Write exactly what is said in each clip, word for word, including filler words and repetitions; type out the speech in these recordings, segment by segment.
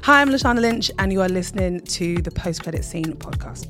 Hi, I'm Lashana Lynch, and you are listening to the Post Credit Scene podcast.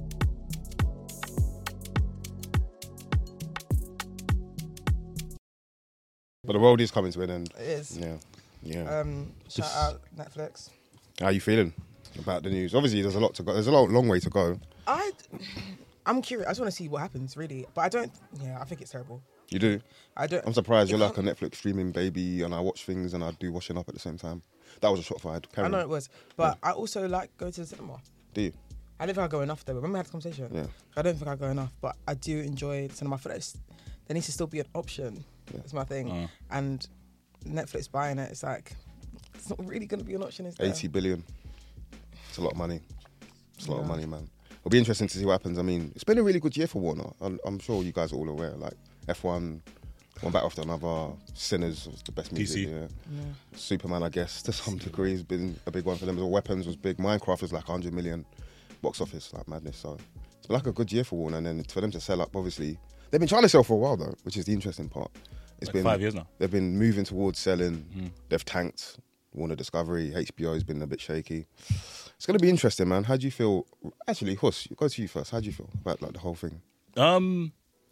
But the world is coming to an end. It is. Yeah, yeah. Um, shout out Netflix. How are you feeling about the news? Obviously, there's a lot to go. There's a long, long way to go. I, I'm curious. I just want to see what happens, really. But I don't. Yeah, I think it's terrible. You do? I don't. I'm surprised. You're can't- like a Netflix streaming baby, and I watch things and I do washing up at the same time. That was a shot fired. Carry I know on. it was, but I also like going to the cinema. Do you? I don't think I go enough though. Remember we had this conversation? Yeah. I don't think I go enough, but I do enjoy cinema. For this, there needs to still be an option. Yeah. That's my thing. Uh. And Netflix buying it, it's like it's not really going to be an option. Is there? eighty billion. It's a lot of money. It's a lot of Yeah. money, man. It'll be interesting to see what happens. I mean, it's been a really good year for Warner. I'm, I'm sure you guys are all aware. Like F one, one back after another. Sinners was the best music. D C. Yeah. Yeah. Superman, I guess, to some degree, has been a big one for them. The Weapons was big. Minecraft was like one hundred million box office, like madness. So it's been like a good year for Warner. And then for them to sell up, obviously, they've been trying to sell for a while though, which is the interesting part. It's Like been five years now. They've been moving towards selling. Mm. They've tanked. Warner Discovery, H B O has been a bit shaky. It's going to be interesting, man. How do you feel? Actually, Huss, go to you first. How do you feel about like the whole thing? Um,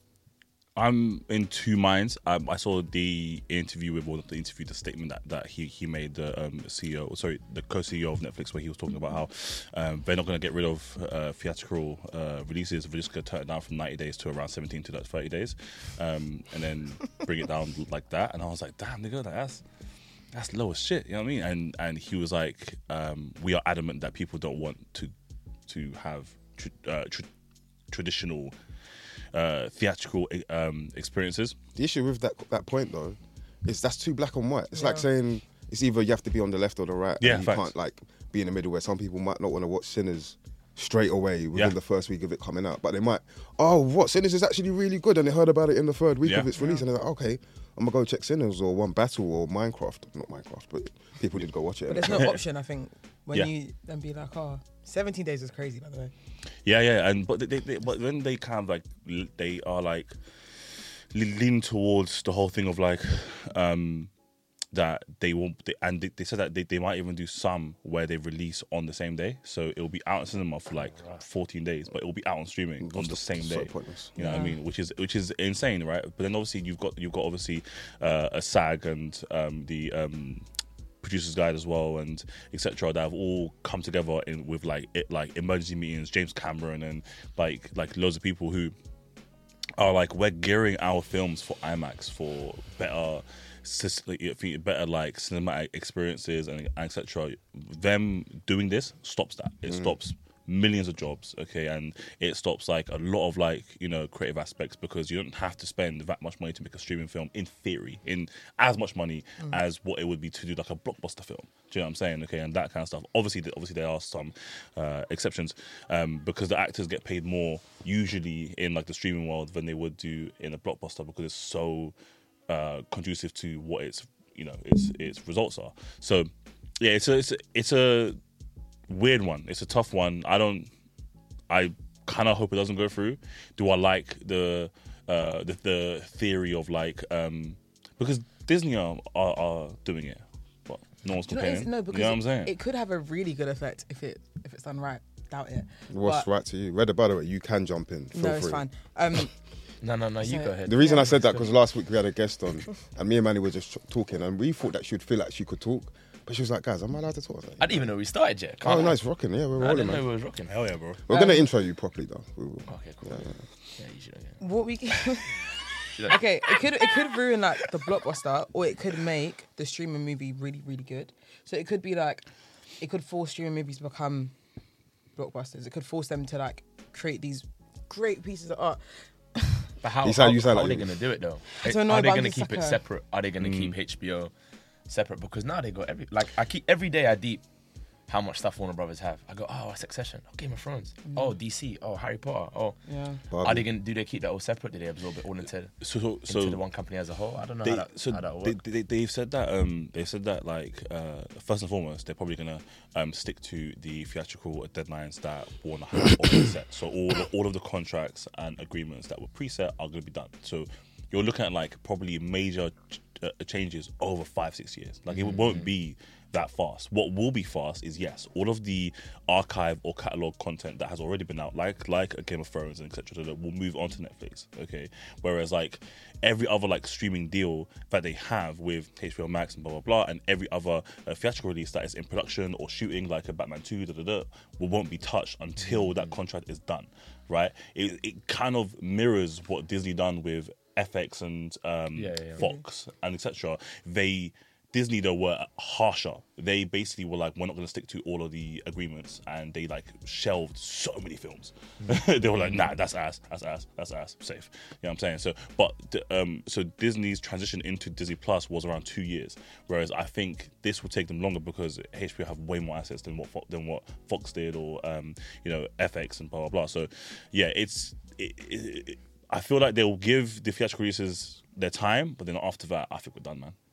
I'm in two minds. Um, I saw the interview with, well, the interview, the statement that, that he he made, the um, C E O, sorry, the co-C E O of Netflix, where he was talking about how um, they're not going to get rid of uh, theatrical uh, releases. They're just going to turn it down from ninety days to around seventeen to like thirty days, um, and then bring it down like that. And I was like, damn, nigga, like, that's that's low as shit. You know what I mean? And and he was like, um, we are adamant that people don't want to to have tr- uh, tr- traditional. Uh, theatrical um, experiences. The issue with that that point though is that's too black and white. It's Yeah. like saying it's either you have to be on the left or the right. Yeah, and you facts. can't like be in the middle where some people might not want to watch Sinners straight away within Yeah. the first week of it coming out, but they might. Oh, what Sinners is actually really good, and they heard about it in the third week Yeah. of its release, and they're like, okay, I'm gonna go check Sinners or One Battle or Minecraft. Not Minecraft, but people did go watch it. But there's no option. I think when Yeah. you then be like, oh, seventeen days is crazy, by the way. Yeah, yeah, and but they, they but when they kind of like l- they are like le- lean towards the whole thing of like um that they won't they, and they, they said that they, they might even do some where they release on the same day, so it'll be out in cinema for like fourteen days, but it'll be out on streaming on the same so day. pointless. You know what I Yeah. mean? Which is which is insane, right? But then obviously you've got you've got obviously uh, a SAG and um, the um, Producers Guide as well, and et cetera. That have all come together in with like it, like emergency meetings. James Cameron and like like loads of people who are like, we're gearing our films for IMAX for better, sys- like, better like cinematic experiences and et cetera. Them doing this stops that. It stops millions of jobs, okay, and it stops like a lot of like, you know, creative aspects, because you don't have to spend that much money to make a streaming film in theory, in as much money as what it would be to do like a blockbuster film. Do you know what I'm saying? Okay, and that kind of stuff. Obviously, th- obviously there are some uh, exceptions, um, because the actors get paid more usually in like the streaming world than they would do in a blockbuster, because it's so uh, conducive to what its, you know, its its results are. So yeah, it's a it's a, it's a weird one. It's a tough one. I don't. I kind of hope it doesn't go through. Do I like the uh, the, the theory of like um, because Disney are, are, are doing it, but no one's Do you know what it complaining. is? No, because you know what I'm saying? it could have a really good effect if it if it's done right. Doubt it. What's But- right to you? Reda, by the way, you can jump in. Feel No, it's free. fine. Um, No, no, no, you So- go ahead. The reason I said that because last week we had a guest on, and me and Manny were just talking, and we thought that she'd feel like she could talk, but she was like, "Guys, am I allowed to talk?" I was like, I didn't even know we started yet. "Oh, Can't I? no, it's rocking. Yeah, we're I rolling, didn't know man. we was rocking. Hell yeah, bro. We're gonna intro you properly, though. We will. Okay, cool. Yeah, yeah. Yeah, you should. Yeah. what we can... Should I- Okay, it could it could ruin like the blockbuster, or it could make the streaming movie really really good. So it could be like, it could force streaming movies to become blockbusters. It could force them to like create these great pieces of art. But how, You sound- how, you sound how like are they you- going to do it though? I don't know, Are they but I'm going to just keep like it a- separate? Are they going to keep H B O separate? Because now they got every like I keep every day I deep how much stuff Warner Brothers have. I go, oh, Succession, oh, Game of Thrones, oh, D C, oh, Harry Potter, oh. Yeah. Barbie. Are they going? Do they keep that all separate? Do they absorb it all into So so, into so the one company as a whole? I don't know They, how that, so how that will they, work. they, they've said that um, they said that like uh, first and foremost they're probably gonna um, stick to the theatrical deadlines that Warner has already set. So all the, all of the contracts and agreements that were preset are gonna be done. So you're looking at like probably major ch- uh, changes over five, six years. Like it won't be that fast. What will be fast is yes, all of the archive or catalog content that has already been out, like like a Game of Thrones and et cetera, that will move onto Netflix. Okay, whereas like every other like streaming deal that they have with H B O Max and blah blah blah, and every other uh, theatrical release that is in production or shooting, like a Batman two, da da da, will won't be touched until that contract is done. Right? It it kind of mirrors what Disney done with F X and um, Yeah, yeah, yeah. Fox and et cetera. They Disney though were harsher. They basically were like, we're not going to stick to all of the agreements, and they like shelved so many films. They were like, nah, that's ass, that's ass, that's ass, safe. You know what I'm saying? So, but um, so Disney's transition into Disney Plus was around two years, whereas I think this would take them longer because H B O have way more assets than what Fo- than what Fox did, or um, you know, F X and blah blah blah. So, yeah, it's. It, it, it, I feel like they'll give the theatrical releases their time, but then after that, I think we're done, man.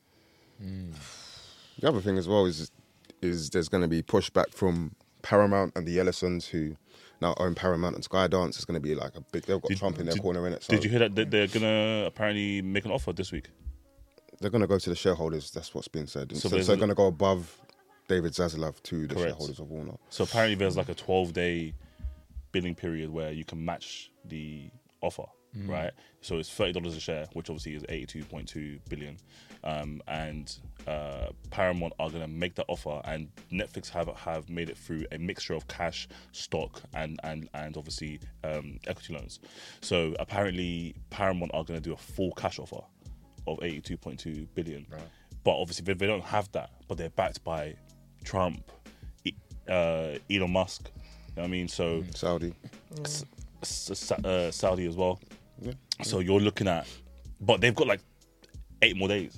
The other thing as well is is there's going to be pushback from Paramount and the Ellisons, who now own Paramount and Skydance. It's going to be like a big. They've got Did- Trump in their did- corner in it. So Did you hear that they- they're gonna apparently make an offer this week? they're going to go to the shareholders. That's what's been said. So So, so there's they're a- going to go above David Zaslav to the Correct. shareholders of Warner. So apparently there's like a twelve day billing period where you can match the offer, right? So it's thirty dollars a share, which obviously is eighty-two point two billion. Um, and uh, Paramount are going to make that offer, and Netflix have have made it through a mixture of cash, stock, and and and obviously um, equity loans. So apparently Paramount are going to do a full cash offer of eighty-two point two billion. Right. But obviously they, they don't have that, but they're backed by Trump, E- uh, Elon Musk. You know what I mean? So Saudi. S- S- uh, Saudi as well. Yeah. So you're looking at, but they've got like eight more days.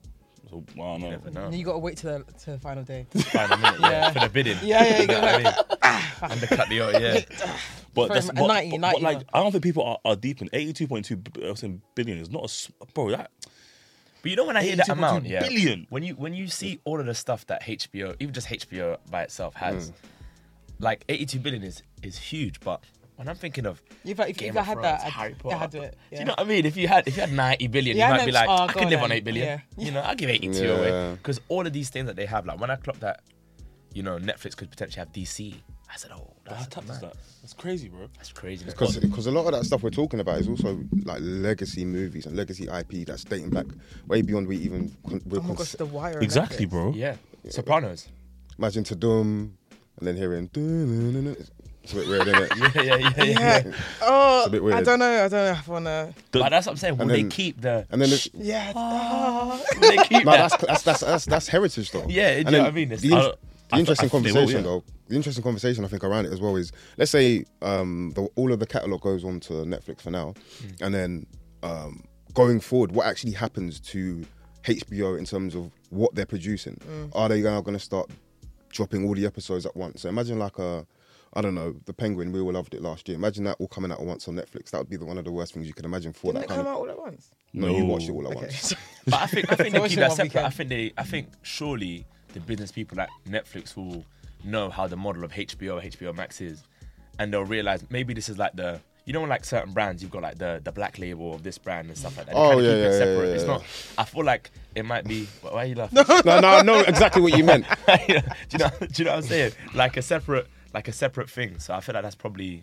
So I don't know. Never know. And you got to wait to the to the final day. Final minute, yeah, Yeah. for the bidding. Yeah, yeah, you You know got what I mean? Undercut the oh, yeah. But For that's a but, ninety, but, ninety but like one. I don't think people are, are deep in eighty-two point two billion is not a s- bro that But you know when I hear that eighty-two point two amount, yeah, billion. when you when you see all of the stuff that H B O, even just H B O by itself has, like eighty-two billion is is huge. But when I'm thinking of If I, if, Game if I of had Thrones, that, I'd, Harry yeah, Potter, I'd do it. do Yeah. you know what I mean? If you had if you had ninety billion, Yeah, you I might be know, like, oh, I go could on live on then. eight billion. Yeah. You know, I'll give eighty-two Yeah. away because all of these things that they have, like when I clocked that, you know, Netflix could potentially have D C. I said, oh, How that's tough is mad. that? That's crazy, bro. That's crazy. Because because a lot of that stuff we're talking about is also like legacy movies and legacy I P that's dating back way beyond we even con- we're Oh my con- gosh, the wire. on Exactly, Netflix. bro. yeah, Sopranos. imagine Tudum and then hearing dun-dun-dun-dun. It's a bit weird, isn't it? Yeah, yeah, yeah, yeah. Yeah. Oh, It's a bit I weird. don't know. I don't know if I wanna. But that's what I'm saying. Will And they then- keep the? And then the, Yeah. Will they keep no, that? that's, that's that's that's that's heritage though. Yeah, you And know then what I mean? It's- The, in- I- the I- interesting I think they will, conversation yeah. though, the interesting conversation I think around it as well is, let's say um, the, all of the catalog goes on to Netflix for now, Hmm. and then um, going forward, what actually happens to H B O in terms of what they're producing? Are they now going to start dropping all the episodes at once? So imagine like a, I don't know, The Penguin. We all loved it last year. Imagine that all coming out at once on Netflix. That would be the, one of the worst things you could imagine for Didn't that it kind come of. out all at once? No, you No. watched it all at Okay. once. But I think I think So they watch keep it that one separate. weekend. I think they I think surely the business people at Netflix will know how the model of H B O, H B O Max is, and they'll realize maybe this is like the you know like certain brands you've got like the the black label of this brand and stuff like that. They Oh, kinda yeah, keep yeah, it yeah, separate. yeah, It's yeah. not. I feel like it might be. Why are you laughing? no, no, I know exactly what you meant. do you know? Do you know what I'm saying? Like a separate like a separate thing. So I feel like that's probably.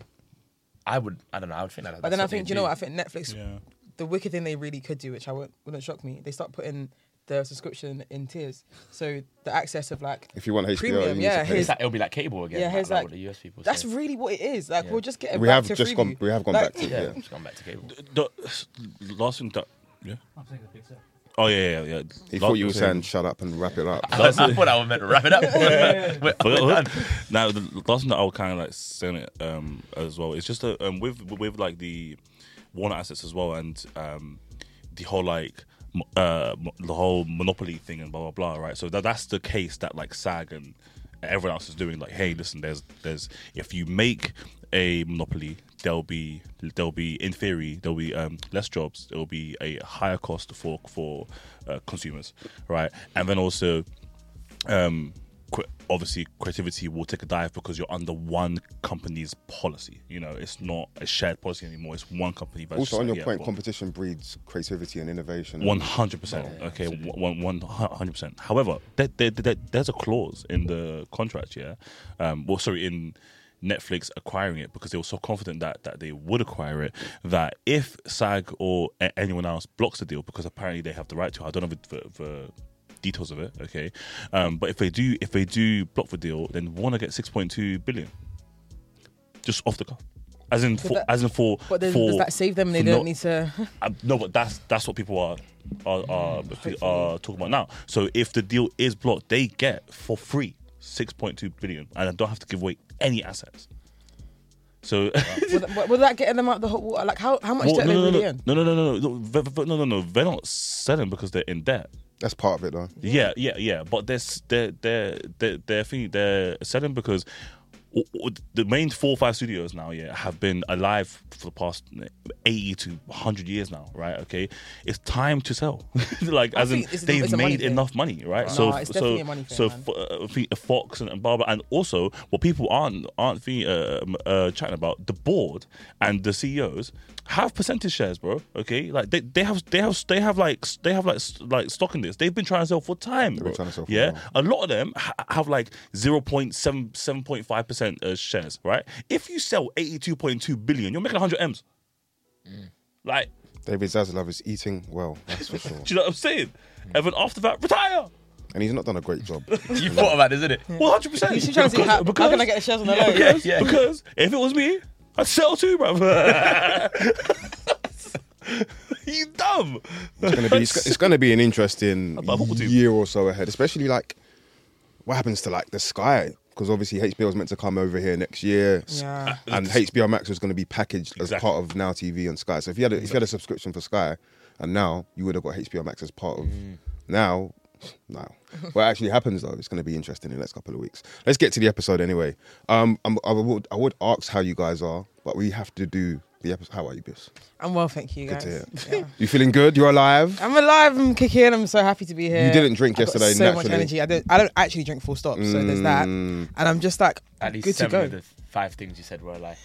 I would. I don't know. I would think that. But then I think, do you know what? I think Netflix, Yeah. the wicked thing they really could do, which I wouldn't, wouldn't shock me, they start putting the subscription in tiers. So the access of like, If you want H B O, Premium, you need yeah, to pay. his- It's like, it'll be like cable again. Yeah, like, here's like like- what the U S people. that's say. really what it is. Like, Yeah. we'll just get it We back have to just Freeview. gone. We have gone Like, back to Yeah, yeah. it's gone back to cable. The, the last thing that yeah. Oh yeah, yeah, yeah. He Last thought you were thing- saying shut up and wrap it up. I, I thought I was meant to wrap it up. We're- we're But, done. now the last thing that I would kind of like saying it um, as well. It's just a, um, with with like the Warner assets as well, and um, the whole like m- uh, m- the whole monopoly thing and blah blah blah. Right. So that that's the case that like SAG and everyone else is doing. Like, hey, listen, there's there's if you make a monopoly, there'll be there'll be in theory there'll be um, less jobs. There'll be a higher cost for for uh, consumers, right? And then also. Um, qu- obviously creativity will take a dive because you're under one company's policy. You know, it's not a shared policy anymore. It's one company. That's Also, just on your like, yeah, point, well, competition breeds creativity and innovation. One hundred percent. Okay, one one hundred percent. However, there, there, there, there's a clause in the contract. Yeah, um, well, sorry, in Netflix acquiring it because they were so confident that that they would acquire it. That if SAG or a- anyone else blocks the deal, because apparently they have the right to. I don't know the, the, the details of it. Okay, um, but if they do, if they do block the deal, then Warner get six point two billion, just off the cuff. As in, for, that- as in for, But then for does that save them? They for don't not- need to. Uh, no, but that's that's what people are are are, are talking about now. So if the deal is blocked, they get for free six point two billion, and I don't have to give away any assets. So will, that, will that get them out the hot water? Like how how much well, debt no, are they no, really no, in? no, no, no, no, no, v- v- no, no, no. They're not selling because they're in debt. That's part of it, though. Yeah, yeah, yeah. But they're s- they're they're they're they're, thing, they're selling because w- w- the main four or five studios now, yeah, have been alive for the past eighty to one hundred years now, right? Okay, it's time to sell. Like, I as in, think it's a- they've it's a money made thing. enough money, right? No, so, it's so, definitely a money thing, so, man. F- uh, I think Fox and, and Barbara, and also what people aren't aren't think, uh, um, uh, chatting about, the board and the C E Os have percentage shares, bro. Okay, like they, they have they have they have like they have like s- like stock in this. They've been trying to sell for time, been bro. trying to sell for yeah, a a lot of them ha- have like zero point seven seven point five percent uh, shares, right? If you sell eighty two point two billion, you're making one hundred m's. Like, David Zaslav is eating well, that's for sure. do you know what I'm saying? And then after that, retire. And he's not done a great job. You thought about this, isn't it? One hundred percent. She's trying to see how, how can I get the shares on the low? Yeah, yeah. Because if it was me, I'd sell too, bro. You dumb. It's gonna be it's, it's gonna be an interesting A football team. year or so ahead, especially like what happens to like the Sky, because obviously H B O is meant to come over here next year, Yeah. and H B O Max was going to be packaged Exactly. as part of Now T V and Sky. So if you had a, if you had a subscription for Sky, and now you would have got H B O Max as part of now. Now, what actually happens though, it's going to be interesting in the next couple of weeks. Let's get to the episode anyway. Um, I'm, I would I would ask how you guys are, but we have to do the episode. How are you, Biss? I'm well, thank you, Good guys. to hear. Yeah. You feeling good? You're alive. I'm alive. I'm kicking. I'm so happy to be here. You didn't drink I've got yesterday, So much naturally. energy. I don't. I don't actually drink full stop. So there's that. Mm. And I'm just like At least good to seven go. of the five things you said were like.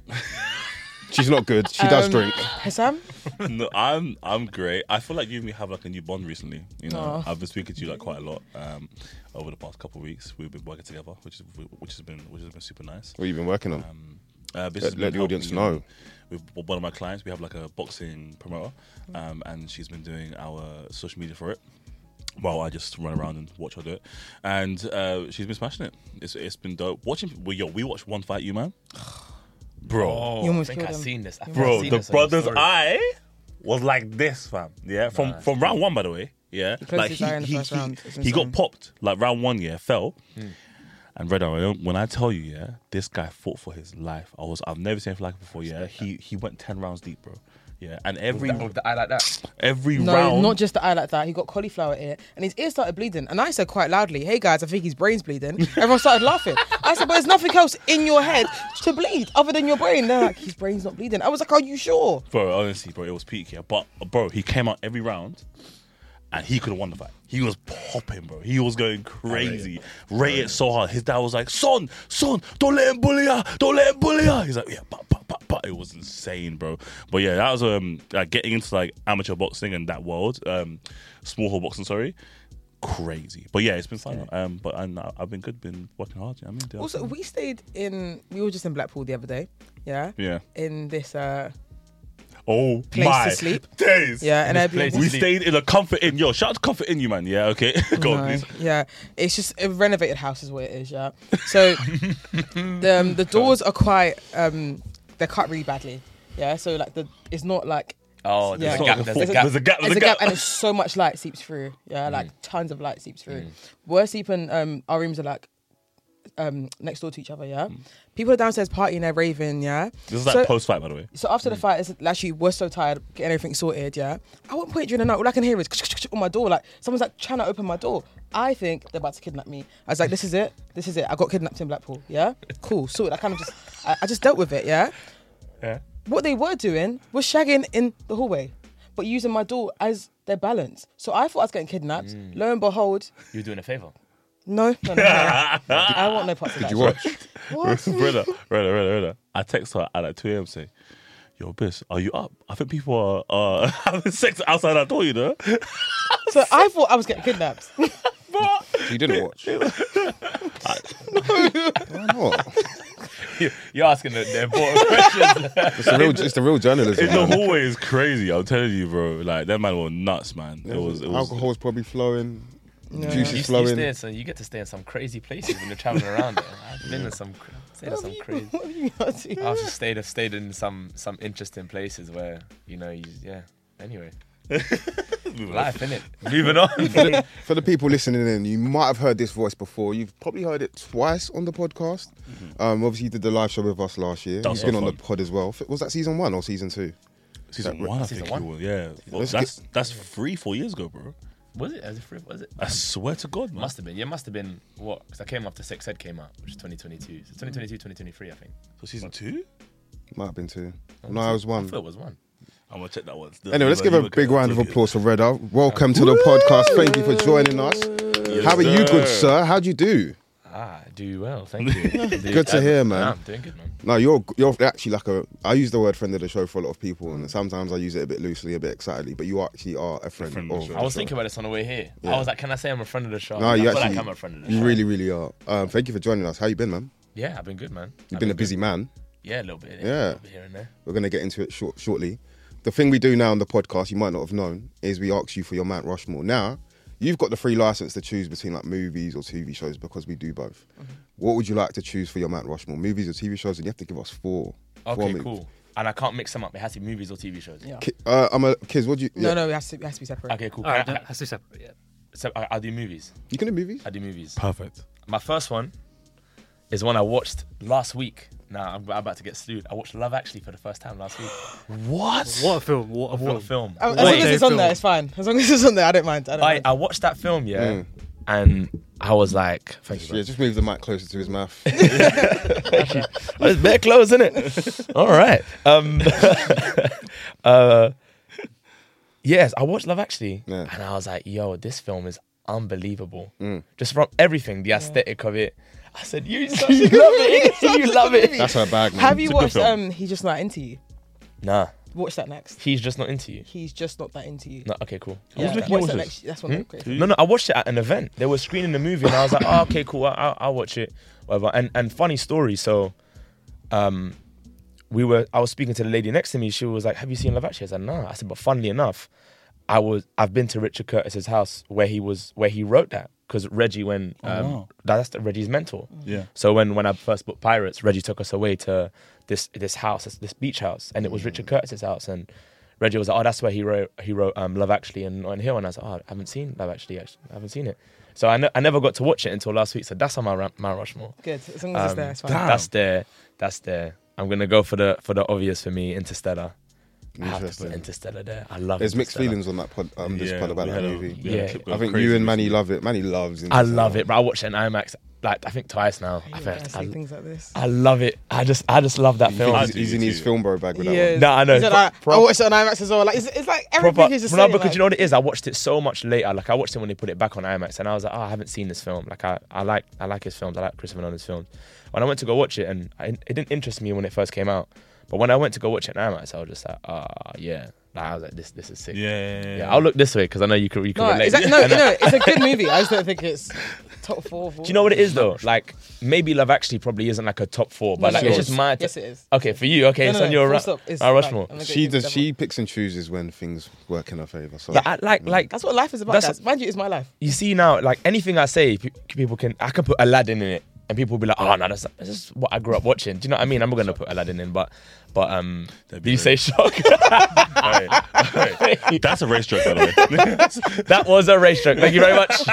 She's not good. She does Um, drink. Hassam? No, I'm I'm great. I feel like you and me have like a new bond recently. You know, Oh. I've been speaking to you like quite a lot um, over the past couple of weeks. We've been working together, which is which has been which has been super nice. What have you been working on? Um, uh, this Let- has let been the audience helping, know. um, With one of my clients, we have like a boxing promoter, um, and she's been doing our social media for it. Well, I just run around and watch her do it, and uh, she's been smashing it. It's it's been dope. Watching, well, yo, we watched One Fight You, man, bro. Oh, You almost I think killed I've him. seen this. I think I've Bro, seen the this on your brother's story. eye was like this, fam. Yeah, from Nah, from round one, by the way. Yeah, closed like his eye in the first round. It's he got insane. popped like round one. Yeah, fell. And Red Arrow, when I tell you, yeah, this guy fought for his life. I was, I've never seen anything like it before. Yeah, he he went ten rounds deep, bro. Yeah, and every With that- with the eye like that. every No, round, not just the eye like that. He got cauliflower ear, and his ear started bleeding. And I said quite loudly, "Hey guys, I think his brain's bleeding." Everyone started laughing. I said, "But there's nothing else in your head to bleed other than your brain." They're like, "His brain's not bleeding." I was like, "Are you sure?" bro. Honestly, bro, it was peak. Yeah, but bro, he came out every round, and he could have won the fight. He was popping, bro. He was going crazy. Rate it so hard. His dad was like, "Son, son, don't let him bully ya. Don't let him bully ya." He's like, "Yeah, but, but, but, but." It was insane, bro. But yeah, that was um like getting into like amateur boxing and that world, um, small hall boxing. Sorry, crazy. But yeah, it's been fun. Um, but and I- I've been good. Been working hard. You know what I mean, Also, we stayed in. We were just in Blackpool the other day. Yeah. yeah. In this uh Oh place my to sleep. days. Yeah, and This place Airbnb. We Sleep. stayed in a Comfort Inn. Yo, shout out to Comfort Inn, you man. Yeah, okay. Go on, No, please. yeah, it's just a renovated house is what it is. Yeah, so the um, the doors are quite um they're cut really badly. Yeah, so like the it's not like Oh, there's Yeah. a gap. It's not There's like a a gap. There's a gap. there's a gap and it's so much light seeps through. Yeah, like tons of light seeps through. We're sleeping. Um, our rooms are like um next door to each other. Yeah, people are downstairs partying, they're raving. Yeah, This is like So- post fight, by the way. So after the fight, it's actually we're so tired getting everything sorted. Yeah, at one point during the night, all I can hear is on my door, like someone's like trying to open my door. I think they're about to kidnap me. I was like, this is it, this is it. I got kidnapped in Blackpool. Yeah, cool, sorted. I kind of just, I, I just dealt with it. Yeah. Yeah. What they were doing was shagging in the hallway, but using my door as their balance. So I thought I was getting kidnapped. Lo and behold, You're doing a favor. No, no, no. no. I want no parts of that. Did you watch? What? brother, brother, brother, brother. I text her at like two a.m. say, "Yo, Biss, are you up? I think people are uh, having sex outside our door, you know." So I thought I was getting kidnapped. You didn't watch? Why not? You're asking the, the important questions. It's the real, it's the real journalism. In the man. hallway is crazy. I'm telling you, bro. Like that man was nuts, man. It was. It was Alcohol's probably flowing. Yeah. Juice You, is you, flowing. stay, so you get to stay in some crazy places when you're traveling around. There. I've been in some, cra- stayed in some crazy. What have you got to? I've just stayed, I've stayed in some some interesting places where you know, you, yeah. Anyway, life, innit? Moving on. For the, for the people listening in, you might have heard this voice before. You've probably heard it twice on the podcast. Um, obviously, you did the live show with us last year. That was He's been so on the fun. pod as well. Was that season one or season two? season that- one. I season think one? it was. Yeah, well, Let's that's that's three, four years ago, bro. Was it? As a free, was it? I swear to God, man. Must have been. Yeah, must have been. What? Because I came after Sex Ed came out, which is twenty twenty-two. So twenty twenty-two, twenty twenty-three, I think. So season two. Might have been two. No, I was I one. thought it was one. I'm gonna check that one. Anyway, let's give a big round of applause for Reda. Welcome to the podcast. Thank you for joining us. Yes, How are you, good sir. sir? How'd you do? Ah, do well. Thank you. Good to hear, man. Yeah, I'm doing good, man. No, you're you're actually like a. I use the word friend of the show for a lot of people, and sometimes I use it a bit loosely, a bit excitedly. But you actually are a friend, friend of of the the I was show. thinking about this on the way here. Yeah. I was like, can I say I'm a friend of the show? No, I you feel actually. like I'm a friend of the you show. really, really are. Um, thank you for joining us. How you been, man? Yeah, I've been good, man. You've I've been a good. busy man. Yeah, a little bit. Yeah. Yeah. A little bit here and there. We're gonna get into it short, shortly. The thing we do now on the podcast, you might not have known, is we ask you for your Mount Rushmore. Now, you've got the free license to choose between like movies or T V shows because we do both. Mm-hmm. What would you like to choose for your Mount Rushmore? Movies or T V shows? And you have to give us four. four Okay, movies. cool. And I can't mix them up. It has to be movies or T V shows. Yeah. Ki- Uh, I'm a kids. What do you? No, yeah. no, it has to, it has to be separate. Okay, cool. All right, I- I- that has to be separate. Yeah. so I- I'll do movies. You can do movies. I do movies. Perfect. My first one is one I watched last week. Nah, I'm about to get sued. I watched Love Actually for the first time last week. What? What a film! What a film! What a film! Um, as Wait. long as it's on Film. there, it's fine. As long as it's on there, I don't mind. I don't I, mind. I watched that film, yeah, Mm. and I was like, thank you. Yeah, just move the mic closer to his mouth. Oh, it's bare close, isn't it? All right. Um, uh, yes, I watched Love Actually, Yeah. and I was like, yo, this film is unbelievable. Mm. Just from everything, the aesthetic of it. I said, you, you love it. You love it. That's her bag, man. Have you It's a good watched film. um He's Just Not Into You? Nah, Watch that next. he's just not into you. He's just not that into you. No, okay, cool. Yeah, Who's looking watch at that this? next. That's one. Hmm? Great. No, no, I watched it at an event. They were screening the movie, and I was like, oh, okay, cool. I- I'll, I'll watch it, whatever. And and funny story. So, um, we were. I was speaking to the lady next to me. She was like, "Have you seen Love Actually?" I said, "No." I said, "But funnily enough, I was. I've been to Richard Curtis's house where he was, where he wrote that because Reggie, when Oh, um, wow. that's the, Reggie's mentor. Yeah. So when when I first booked Pirates, Reggie took us away to this this house, this, this beach house, and it was Richard Curtis's house. And Reggie was like, "Oh, that's where he wrote he wrote um, Love Actually and On Hill." And I was like, "Oh, I haven't seen Love Actually. Actually, I haven't seen it." So I, ne- I never got to watch it until last week. So that's on my Ra- Mount Rushmore. Good. As long as it's Um, there, it's fine. damn. That's there. That's there. I'm gonna go for the for the obvious for me, Interstellar. I have to Interesting. put Interstellar there. I love. There's mixed Interstellar. feelings on that pod, um, this Yeah, pod about we that had a- movie. we had a Yeah. clip I going think crazy you and Manny recently. love it. Manny loves it. I love it, but I watched it in IMAX like I think twice now. You I, gotta think, say I, things like this. I love it. I just I just love that He's, film. I he's, do he's in too. his film bro bag with that Yeah. one. No, I know. Is it like, Pro- I watched it on IMAX as well. Like it's, it's like everything Proper, is just no, saying, because like, you know what it is. I watched it so much later. Like I watched it when they put it back on IMAX, and I was like, oh, I haven't seen this film. Like I, I like, I like his films. I like Christopher Nolan's films. When I went to go watch it, and I, it didn't interest me when it first came out, but when I went to go watch it in IMAX, I was just like, ah, yeah. Like, I was like, this, this is sick. Yeah. yeah, yeah, Yeah, I'll look this way because I know you can, you can No, relate. is that, no, no, it's a good movie. I just don't think it's top four. four. Do you know what it is though? Like maybe Love Actually probably isn't like a top four, but No, like no, it's it just is. my. Yes, it is. Okay, for you, okay, No, it's no, on no, your full Ra- stop. It's Mount like- Rushmore. I'm gonna get She you does. double. She picks and chooses when things work in her favor. So Like, I, like, like That's what life is about. That's- Guys. Mind you, it's my life. you see now, like anything I say, pe- people can. I can put Aladdin in it, and people will be like, "Oh no, that's, that's just what I grew up watching." Do you know what I mean? I'm not gonna put Aladdin in, but, but um, That'd did be you say very- shock? Hey, hey, that's a race joke, by the way. That was a race joke. Thank you very much.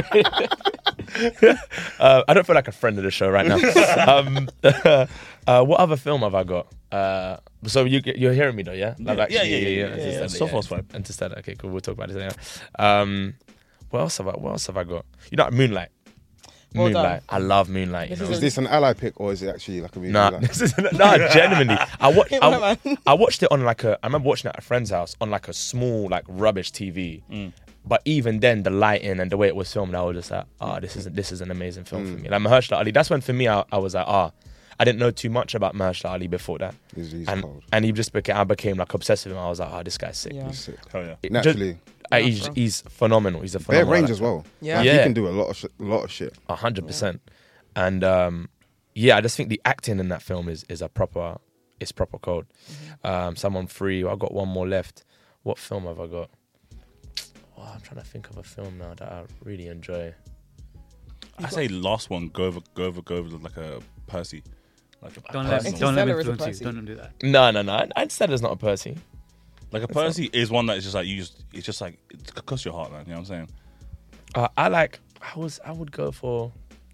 uh, I don't feel like a friend of the show right now. Um, uh, what other film have I got? Uh, so you you're hearing me though, yeah? Like, Yeah, actually, yeah, yeah, yeah, yeah. Interstellar, Yeah, so far it's fine. Interstellar. Okay, cool. We'll talk about this later. Um, what else have I? What else have I got? You know, Moonlight. Well done. Moonlight. I love Moonlight. You This know? is this an ally pick or is it actually like a movie? Nah, like- this is nah. Genuinely, I watched. Right, I, man. I watched it on like a. I remember watching it at a friend's house on like a small like rubbish T V, Mm. but even then, the lighting and the way it was filmed, I was just like, ah, oh, this is this is an amazing film mm. for me. Like Mahershala Ali, that's when for me I, I was like, ah, oh, I didn't know too much about Mahershala Ali before that, He's, he's and cold. and he just became I became like obsessed with him. I was like, oh, this guy's sick. Yeah. He's sick. Hell yeah. It Naturally, just, uh, he's he's phenomenal. He's a bare phenomenal range actor. as well. Yeah. Like, Yeah. he can do a lot of sh- a lot of shit. A hundred percent. And um, yeah, I just think the acting in that film is is a proper, it's proper cold. Mm-hmm. Um, Someone Free. I've got one more left. What film have I got? Oh, I'm trying to think of a film now that I really enjoy. I say last one, go over, go over, go over like a Percy. Like a Don't let, personal- don't let me Interstellar is a influence you. Percy. Don't do that. No, no, no. I'd said it's not a Percy. Like a Percy is one that is just like you just it's just like it cuts your heart, man. You know what I'm saying? Uh, I like. I was. I would go for.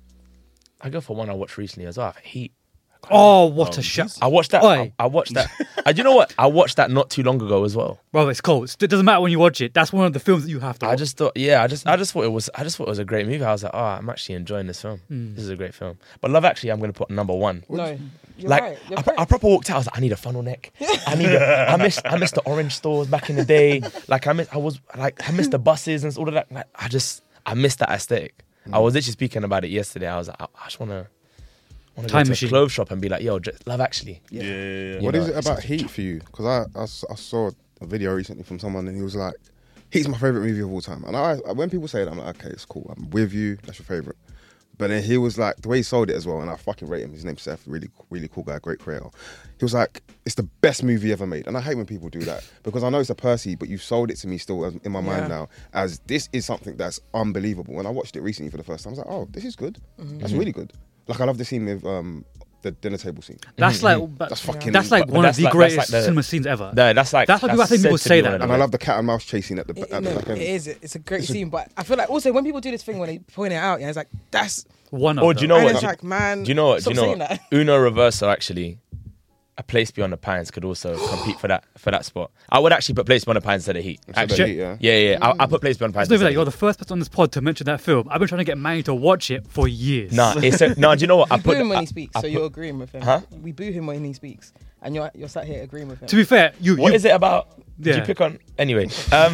I go for one I watched recently as well. Heat. Oh, what Oh, a shot. I watched that. Oi. I, I watched that. And you know what? I watched that not too long ago as well. Bro, it's cold. It doesn't matter when you watch it. That's one of the films that you have to watch. I just thought, yeah, I just, I just thought it was, I just thought it was a great movie. I was like, oh, I'm actually enjoying this film. This is a great film. But Love Actually, I'm going to put number one. No, you're like, right. You're I, correct. I proper walked out. I was like, I need a funnel neck. I need. A, I miss, I miss the orange stores back in the day. Like I miss, I was like, I miss the buses and all of that. Like, I just, I miss that aesthetic. I was literally speaking about it yesterday. I was like, I, I just want to. Want to go Time to machine. a clothes shop and be like, yo, just Love Actually. Yeah, yeah, yeah. You What know, is it it's about such a- Heat for you? Because I, I s- I saw a video recently from someone and he was like, Heat's my favorite movie of all time. And I, I- when people say that, I'm like, okay, it's cool. I'm with you. That's your favorite. But then he was like, the way he sold it as well, and I fucking rate him. His name's Seth, really, really cool guy, great creator. He was like, it's the best movie ever made. And I hate when people do that because I know it's a Percy, but you've sold it to me still as- in my mind Yeah. now as this is something that's unbelievable. When I watched it recently for the first time, I was like, oh, this is good. That's really good. Like, I love the scene with um, the dinner table scene. That's like but That's fucking- that's like but one that's of the like- that's greatest like the- cinema scenes ever. No, that's like. That's why people- I think said people to say be that. one of And the I best. love the cat and mouse chasing at the, It, at no, the back end. it is. It's a great scene, but I feel like also when people do this thing when they point it out, yeah, it's like that's. One of Oh, do you them. know and what? it's Do, like, man. do you know what? Do stop you know saying what? that. Uno Reverso actually, A Place Beyond the Pines could also compete for that for that spot. I would actually put Place Beyond the Pines instead of Heat. Instead of Actually, Heat, yeah. yeah, yeah. yeah. I, I put Place Beyond the Pines. It's not even instead that of you're the Heat. first person on this pod to mention that film. I've been trying to get Manny to watch it for years. Nah, it's a, no. Do you know what? I We put boo him when I- he speaks, I so put- you're agreeing with him. Huh? We boo him when he speaks, and you're you're sat here agreeing with him. To be fair, you What you, is it about? Did you Yeah. pick on? Anyway, um,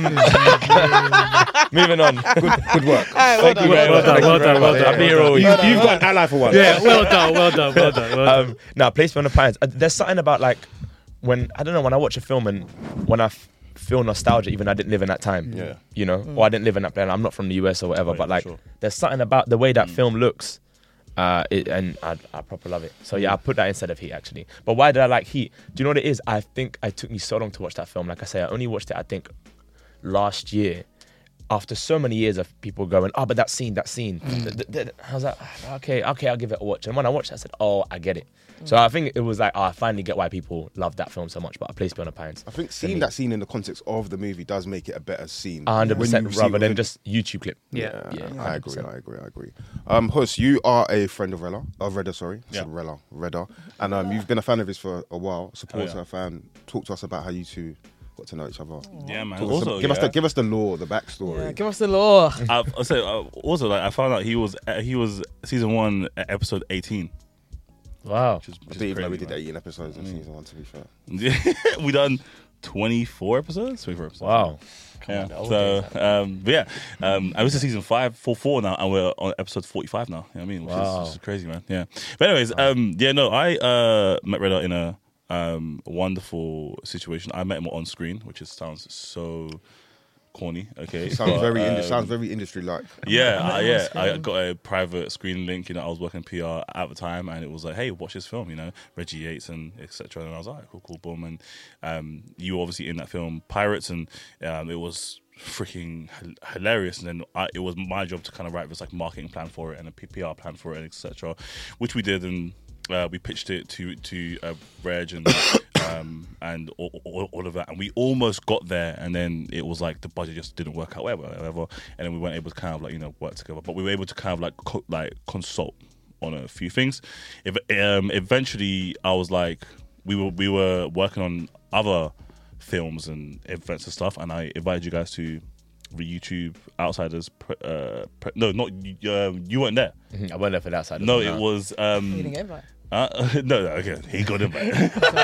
moving on. Good, good work. Alright, well Thank done. you very well much. done, Thank you well very done, well much. done. I'm here all week. You, you've got an ally for one. Yeah, well done, well done, well done. Well done. um, now, Place Beyond the Pines. Uh, there's something about like when I don't know when I watch a film and when I f- feel nostalgia, even though I didn't live in that time. Yeah. You know, or I didn't live in that place. I'm not from the U S or whatever, Oh, yeah, but like, sure. there's something about the way that film looks, uh, it, and I, I proper love it. So yeah, I put that instead of Heat actually. But why did I like Heat? Do you know what it is? I think it took me so long to watch that film. Like I say, I only watched it I think last year. After so many years of people going, oh, but that scene, that scene. Th- th- th- I was like, okay, okay, I'll give it a watch. And when I watched it, I said, oh, I get it. So I think it was like, oh, I finally get why people love that film so much. But A Place Beyond the Pines. I think seeing that scene in the context of the movie does make it a better scene. one hundred When percent you see rather it than within- just YouTube clip. Yeah. Yeah, Yeah, I agree, one hundred percent. I agree, I agree. Um, Hus, you are a friend of Rella, of Redder, sorry. I said Yeah. Rella, Redder. And um, you've been a fan of his for a while, supporter, Oh, yeah. fan. Talk to us about how you two got to know each other. Yeah, man. Talk us- Also, give, us yeah. the, give us the lore, the backstory. Yeah, give us the law. I've, I'll say, uh, also, like I found out he was uh, he was season one, uh, episode eighteen. Wow. Which is, I which is didn't even know we crazy, did man. eighteen episodes in season one, to be fair. we done twenty-four episodes. twenty-four episodes. Wow. Yeah. on, the old So, days, um, but yeah, um, I was in season five, four, four now, and we're on episode forty-five now. You know what I mean? Which, Wow. is, which is crazy, man. Yeah. But anyways, um, yeah, no, I uh, met Redder in a um, wonderful situation. I met him on screen, which is, sounds so corny. Okay. Sounds But, very, ind- um, sounds very industry-like. Yeah, met uh, him on yeah. I screen. got a private screen link. You know, I was working P R at the time, and it was like, "Hey, watch this film." You know, Reggie Yates and et cetera. And I was like, "Cool, cool, boom." And um, you were obviously in that film Pirates, and um, it was freaking h- hilarious. And then I, it was my job to kind of write this like marketing plan for it and a P R plan for it, and et cetera, which we did, and uh, we pitched it to to uh, Reg and. Um, and all, all, all of that, and we almost got there, and then it was like the budget just didn't work out, whatever, whatever, and then we weren't able to kind of like you know work together, but we were able to kind of like co- like consult on a few things. If um, eventually, I was like, we were we were working on other films and events and stuff, and I invited you guys to the YouTube Outsiders. Pre- uh, pre- no, not you. Uh, you weren't there. I went there for that side. No, of it was. Um, You didn't get invited. Uh, no, no, okay, he got him back.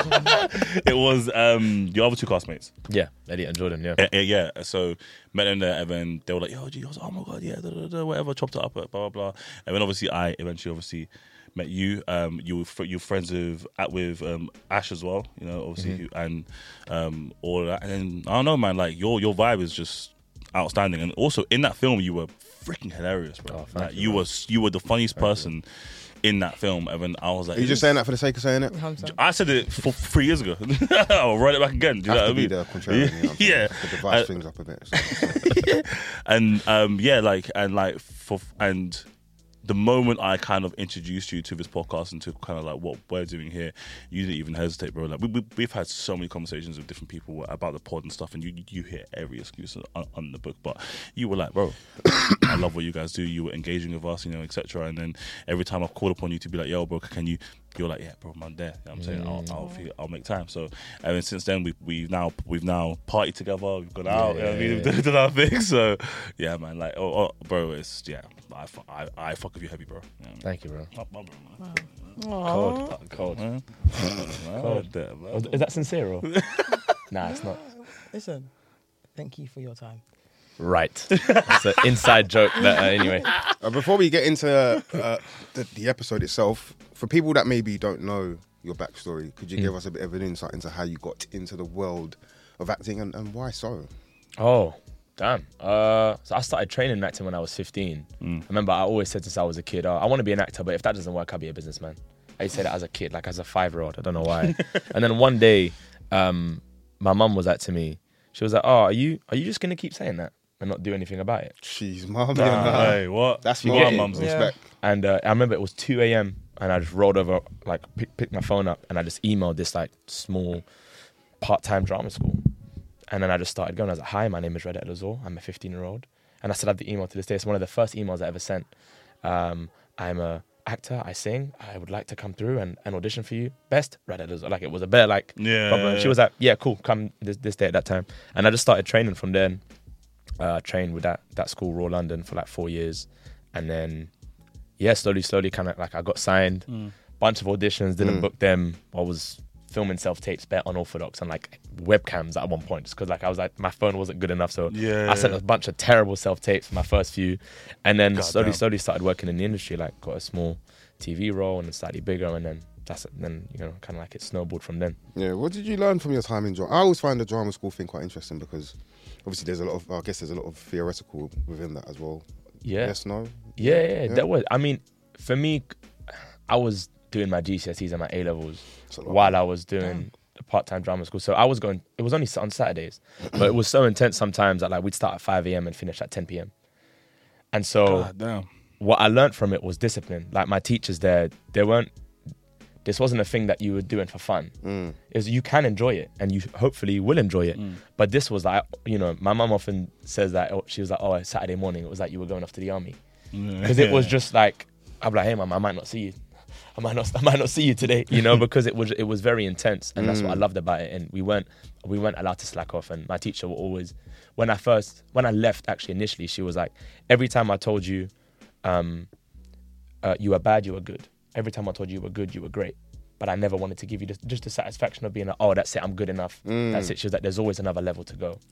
It was um, your other two classmates. Yeah, Elliot and Jordan. Yeah. Yeah, yeah, yeah. So met them there, and then they were like, "Yo, G," I was like, "Oh my god, yeah, da, da, da, whatever." Chopped it up, blah blah blah. And then obviously, I eventually obviously met you. Um, you were fr- you were friends with at with um Ash as well. You know, obviously, Mm-hmm. you, and um all of that. And then I don't know, man. Like your your vibe is just outstanding. And also in that film, you were freaking hilarious, bro. Oh, thank like, you, you bro. were you were the funniest person in that film. And then I was like, Are you just saying that for the sake of saying it? Hamza. I said it for three years ago. I'll write it back again. Do you know Have what to I be mean? the contrarian. You know what I'm saying? Yeah. To divide Uh, things up a bit. So. and um, yeah, like and like for and the moment I kind of introduced you to this podcast and to kind of like what we're doing here, you didn't even hesitate, bro. Like we, we, we've had so many conversations with different people about the pod and stuff, and you you hear every excuse on, on the book, but you were like, bro, I love what you guys do. You were engaging with us, you know, et cetera. And then every time I've called upon you to be like, yo, bro, can you? You're like, yeah, bro, I'm there. You know what I'm saying, I'll, I'll, feel- I'll make time. So, and then since then, we we've now we've now partied together. We've gone out. You know what I mean, Yeah. we've done our thing. So, yeah, man, like, oh, oh bro, it's yeah, I, fu- I, I fuck with you heavy, bro. You know what I mean? Thank you, bro. Not my bro, man. Cold, cold. Man. Cold. Damn, man. Oh, is that sincere or? Nah, it's not. Listen, thank you for your time. Right. It's an inside joke. That, uh, anyway. Uh, before we get into uh, the, the episode itself, for people that maybe don't know your backstory, could you Hmm. give us a bit of an insight into how you got into the world of acting and, and why so? Oh, damn. Uh, so I started training in acting when I was fifteen. I remember I always said since I was a kid, oh, I want to be an actor, but if that doesn't work, I'll be a businessman. I used to say that as a kid, like as a five-year-old. I don't know why. And then one day, um, my mum was like to me, she was like, oh, are you are you just going to keep saying that and not do anything about it? Jeez, mum. Nah, hey, what? That's You my get it? mum's Yeah. respect. And uh, I remember it was two a.m. and I just rolled over, like pick, picked my phone up and I just emailed this like small part-time drama school. And then I just started going. I was like, hi, my name is Reda Elazor. I'm a fifteen-year-old. And I still have the email to this day. It's one of the first emails I ever sent. Um, I'm a actor. I sing. I would like to come through and, and audition for you. Best, Reda Elazor. Like, it was a bit like... Yeah, proper. yeah, She yeah. was like, yeah, cool. Come this, this day at that time. And I just started training from then. Uh, trained with that, that school, Raw London, for like four years. And then, yeah, slowly, slowly, kind of like I got signed. Bunch of auditions, didn't Mm. book them. I was filming self-tapes, bet unorthodox, and like webcams at one point, just because like I was like, my phone wasn't good enough. So Yeah, I sent yeah. a bunch of terrible self-tapes for my first few. And then God slowly, damn. slowly started working in the industry, like got a small T V role and then slightly bigger. And then that's then, you know, kind of like it snowballed from then. Yeah, what did you learn from your time in drama? I always find the drama school thing quite interesting because obviously there's a lot of, I guess there's a lot of theoretical within that as well. Yeah. Yes, no? Yeah, yeah, Yeah. that was. I mean, for me, I was doing my G C S Es and my A levels It's a lot. while I was doing the part-time drama school. So I was going. It was only on Saturdays, but it was so intense sometimes that like we'd start at five a.m. and finish at ten p.m. And so God damn. what I learned from it was discipline. Like my teachers there, they weren't. This wasn't a thing that you were doing for fun. Mm. It was, you can enjoy it, and you hopefully will enjoy it. But this was like, you know, my mum often says that oh, she was like, "Oh, Saturday morning, it was like you were going off to the army." Because it was just like, I'm like, hey, mum, I might not see you. I might not, I might not see you today, you know, because it was, it was very intense, and that's what I loved about it. And we weren't, we weren't allowed to slack off. And my teacher will always, when I first, when I left, actually initially, she was like, every time I told you, um, uh, you were bad, you were good. Every time I told you you were good, you were great. But I never wanted to give you just, just the satisfaction of being like, oh, that's it, I'm good enough. That's it. She was like, there's always another level to go.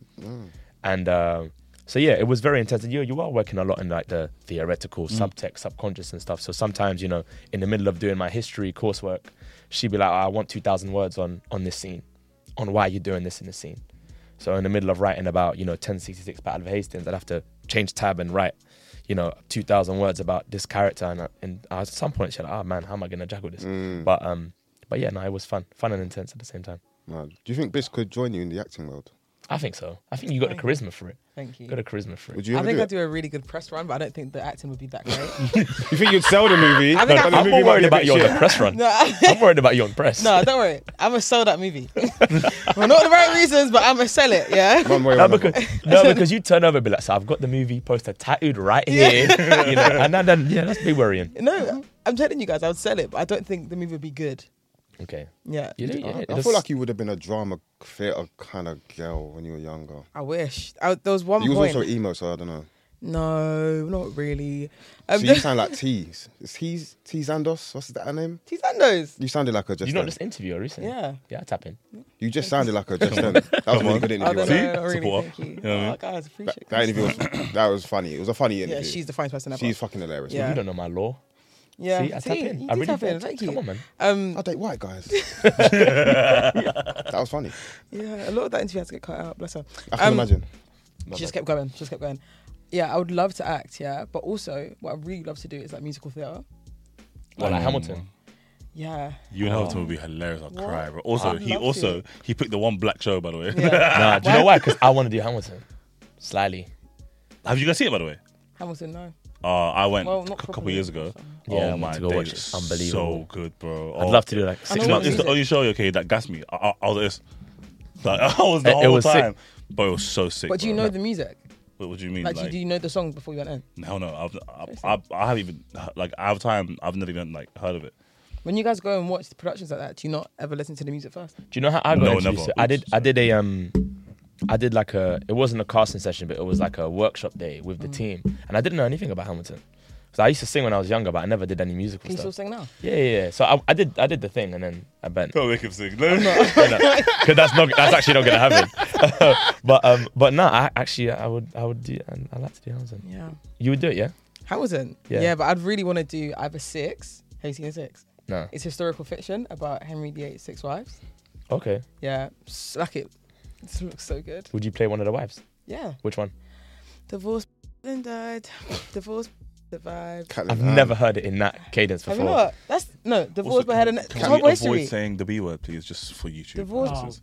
And uh, so yeah, it was very intense. And you you are working a lot in like the theoretical, subtext, subconscious and stuff. So sometimes, you know, in the middle of doing my history coursework, she'd be like, oh, I want two thousand words on on this scene, on why you're doing this in the scene. So in the middle of writing about, you know, ten sixty-six Battle of Hastings, I'd have to change tab and write, you know, two thousand words about this character. And, uh, and at some point, she's like, oh man, how am I going to juggle this? But um, but yeah, no, it was fun, fun and intense at the same time. Man. Do you think Bish could join you in the acting world? I think so. I think you got the charisma for it. Thank you. Got a charisma for it. Would you I ever think do I it? do a really good press run, but I don't think the acting would be that great. You think you'd sell the movie? I think I- but the I'm movie more might worried be a about bit you on the shit. no, press run. I'm worried about you on press. no, don't worry. I'm gonna sell that movie. well, not the right reasons, but I'm gonna sell it. Yeah. One way or No, another. because, no, because you turn over and be like, so I've got the movie poster tattooed right here. You know, and then, then yeah, that's big worrying. No, I'm telling you guys, I would sell it, but I don't think the movie would be good. Okay. Yeah. You do, yeah, I, it I does- feel like you would have been a drama theatre kind of girl when you were younger. I wish. I, there was one You was point. also emo, so I don't know. No, not really. Um, So you sound like Tees. Is Tees T Zandos? What's that her name? T Sandos. You sounded like a just. You not then. just interview her recently? Yeah. Yeah, I tap in. You just sounded like a just. then. That was a really good I interview. don't wasn't it? know, not really. Support. Thank you. You know what I mean? Oh, guys, That, appreciate that interview was that was funny. It was a funny interview. Yeah, she's the finest person ever. she's fucking hilarious. Yeah. You don't know my law. yeah. See, I tap in. you I do really tap in. do. Thank you. Come on, man. Um, I date white guys. That was funny. yeah, a lot of that interview had to get cut out. Bless her. I can Um, imagine. She just kept going. She just kept going. Yeah, I would love to act. Yeah, but also what I really love to do is like musical theatre. Well, like Um, Hamilton. Yeah. You and Oh. Hamilton would be hilarious. I'll What? cry, bro. Also, I'd he love also to. he picked the one black show, by the way. Yeah. Nah, do you know why? Because I want to do Hamilton. Slyly. Have you guys seen it, by the way? Hamilton, no. Uh, I went Well, a not couple properly. years ago. Yeah, I oh want my to go days, watch it. it's Unbelievable. So good, bro. I'd Oh, love to do like I six know It's, not, what it's the music. only show, okay, that gassed me. I, I, I was like this. Like, I was the It- it whole was sick. time. But it was so sick. But do you bro. know the music? What, what do you mean? Like, Like, do, you, do you know the song before you went in? hell no. I've, I, I, I haven't even, like, I have time. I've never even, like, heard of it. When you guys go and watch the productions like that, do you not ever listen to the music first? Do you know how I got No, introduced never. to it? I did. Oops, I did a um, I did like a. It wasn't a casting session, but it was like a workshop day with the Mm. team, and I didn't know anything about Hamilton. So I used to sing when I was younger, but I never did any musical Can you still stuff. sing now? Yeah, yeah, yeah. So I, I did. I did the thing, and then I bent. Don't make him sing. No. Because that's not. That's actually not gonna happen. but um, but no, I actually I would I would do. I like to do Hamilton. Yeah. You would do it, yeah? Hamilton? Yeah. Yeah, but I'd really want to do either Six. Have you seen Six? No. It's historical fiction about Henry the Eighth's six wives. Okay. Yeah. s- Like it. It looks so good. Would you play one of the wives? Yeah. Which one? Divorced and died. Divorced survived. Catelyn I've Anne. never heard it in that cadence Have before. you not? That's no divorced but had an it's Can horrible we history. avoid saying the B word, please, just for YouTube? Divorced.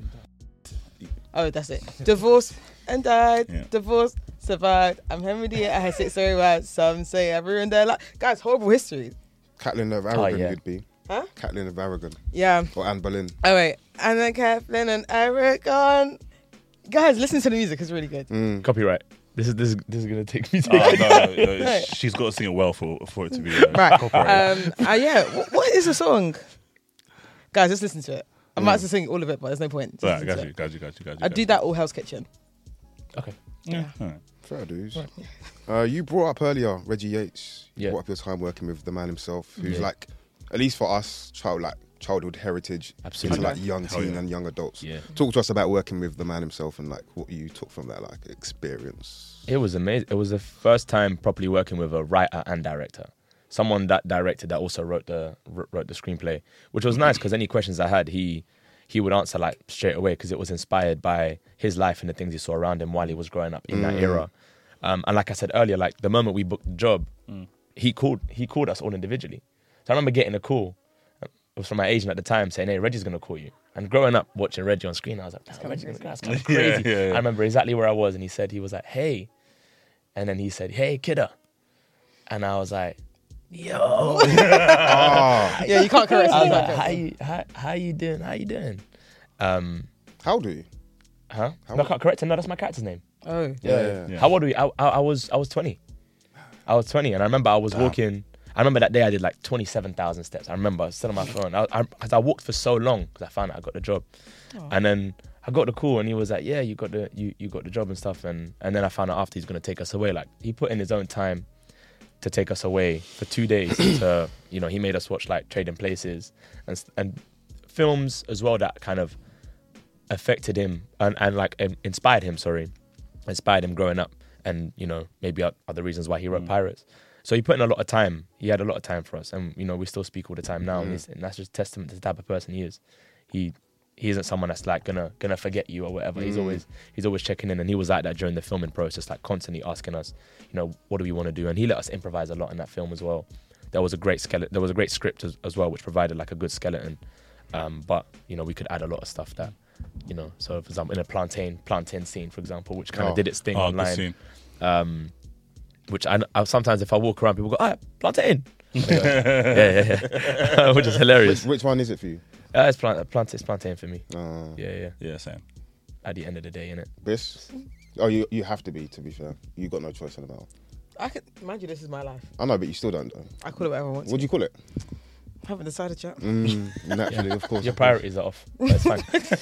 Oh, that's it. Divorced and died. Yeah. Divorced, survived. I'm Henry the Eighth. I had six sorry wives. Some say I ruined their life. Guys, horrible history. Catelyn of Aragon yeah. you'd be. Huh? Catelyn of Aragon Yeah. or Anne Boleyn. Oh wait, and then Kathleen and Aragon. Guys, listen to the music. It's really good. Mm. Copyright. This is this is this is gonna take me to. Oh, no, no, no, Right. she's got to sing it well for for it to be uh, Right. copyrighted. Um. Uh, yeah. Wh- what is the song? Guys, just listen to it. I might have to sing all of it, but there's no point. Just Right, listen got to you, it. got you, got you, got you. I'd got do you. that all Hell's Kitchen. Okay. Yeah. all right. Fair dues. Uh, you brought up earlier Reggie Yates. You Yeah. brought up your time working with the man himself, who's Yeah. like, at least for us, child like childhood heritage Absolutely. into like young Hell teen yeah. and young adults. Yeah. Talk to us about working with the man himself and like what you took from that like experience. It was amazing. It was the first time properly working with a writer and director, someone that directed that also wrote the wrote the screenplay, which was nice because any questions I had, he he would answer like straight away because it was inspired by his life and the things he saw around him while he was growing up in that Mm. era. Um, and like I said earlier, like the moment we booked the job, he called he called us all individually. So I remember getting a call. It was from my agent at the time saying, "Hey, Reggie's gonna call you." And growing up watching Reggie on screen, I was like, "Damn, Reggie's gonna call. That's kind of Yeah, crazy." yeah, yeah. I remember exactly where I was, and he said he was like, "Hey," and then he said, "Hey, kidda," and I was like, "Yo." Ah, Yeah, you can't correct I was it. like, "How you how, how you doing? How you doing?" Um, how do you? huh? How- No, I can't correct him. No, that's my character's name. Oh. Yeah. Yeah. How old are we? I, I, I was I was twenty. I was twenty, and I remember I was walking. I remember that day I did like twenty-seven thousand steps. I remember I was still on my phone. I, I, cause I walked for so long because I found out I got the job, and then I got the call, and he was like, "Yeah, you got the you, you got the job and stuff." And and then I found out after he's gonna take us away. Like he put in his own time to take us away for two days. to you know, he made us watch like Trading Places and s- and films as well that kind of affected him and and like um, inspired him. Sorry, inspired him growing up, and you know maybe are, are the reasons why he wrote Pirates. So he put in a lot of time. He had a lot of time for us, and you know we still speak all the time now, and, he's, and that's just testament to the type of person he is. He he isn't someone that's like gonna gonna forget you or whatever. He's always he's always checking in, and he was like that during the filming process, like constantly asking us, you know, what do we want to do, and he let us improvise a lot in that film as well. There was a great skeleton. There was a great script as, as well, which provided like a good skeleton. Um, but you know we could add a lot of stuff that, you know. So for example, in a plantain plantain scene, for example, which kind of Oh. did its thing Oh, good online. scene. Um, which I, I sometimes if I walk around, people go, "Ah, plantain." I go, yeah, yeah, yeah. Which is hilarious. Which, which one is it for you? Uh, it's plant, plant, it's plantain for me. Uh, Yeah, yeah. Yeah, same. At the end of the day, innit? Biss? Oh, you you have to be. To be fair, you got no choice in the matter. I could mind you, this is my life. I know, but you still don't. Though. I call it whatever I want. What do you call it? I haven't decided yet. Mm, naturally, of course. Your of course. priorities are off. That's fine.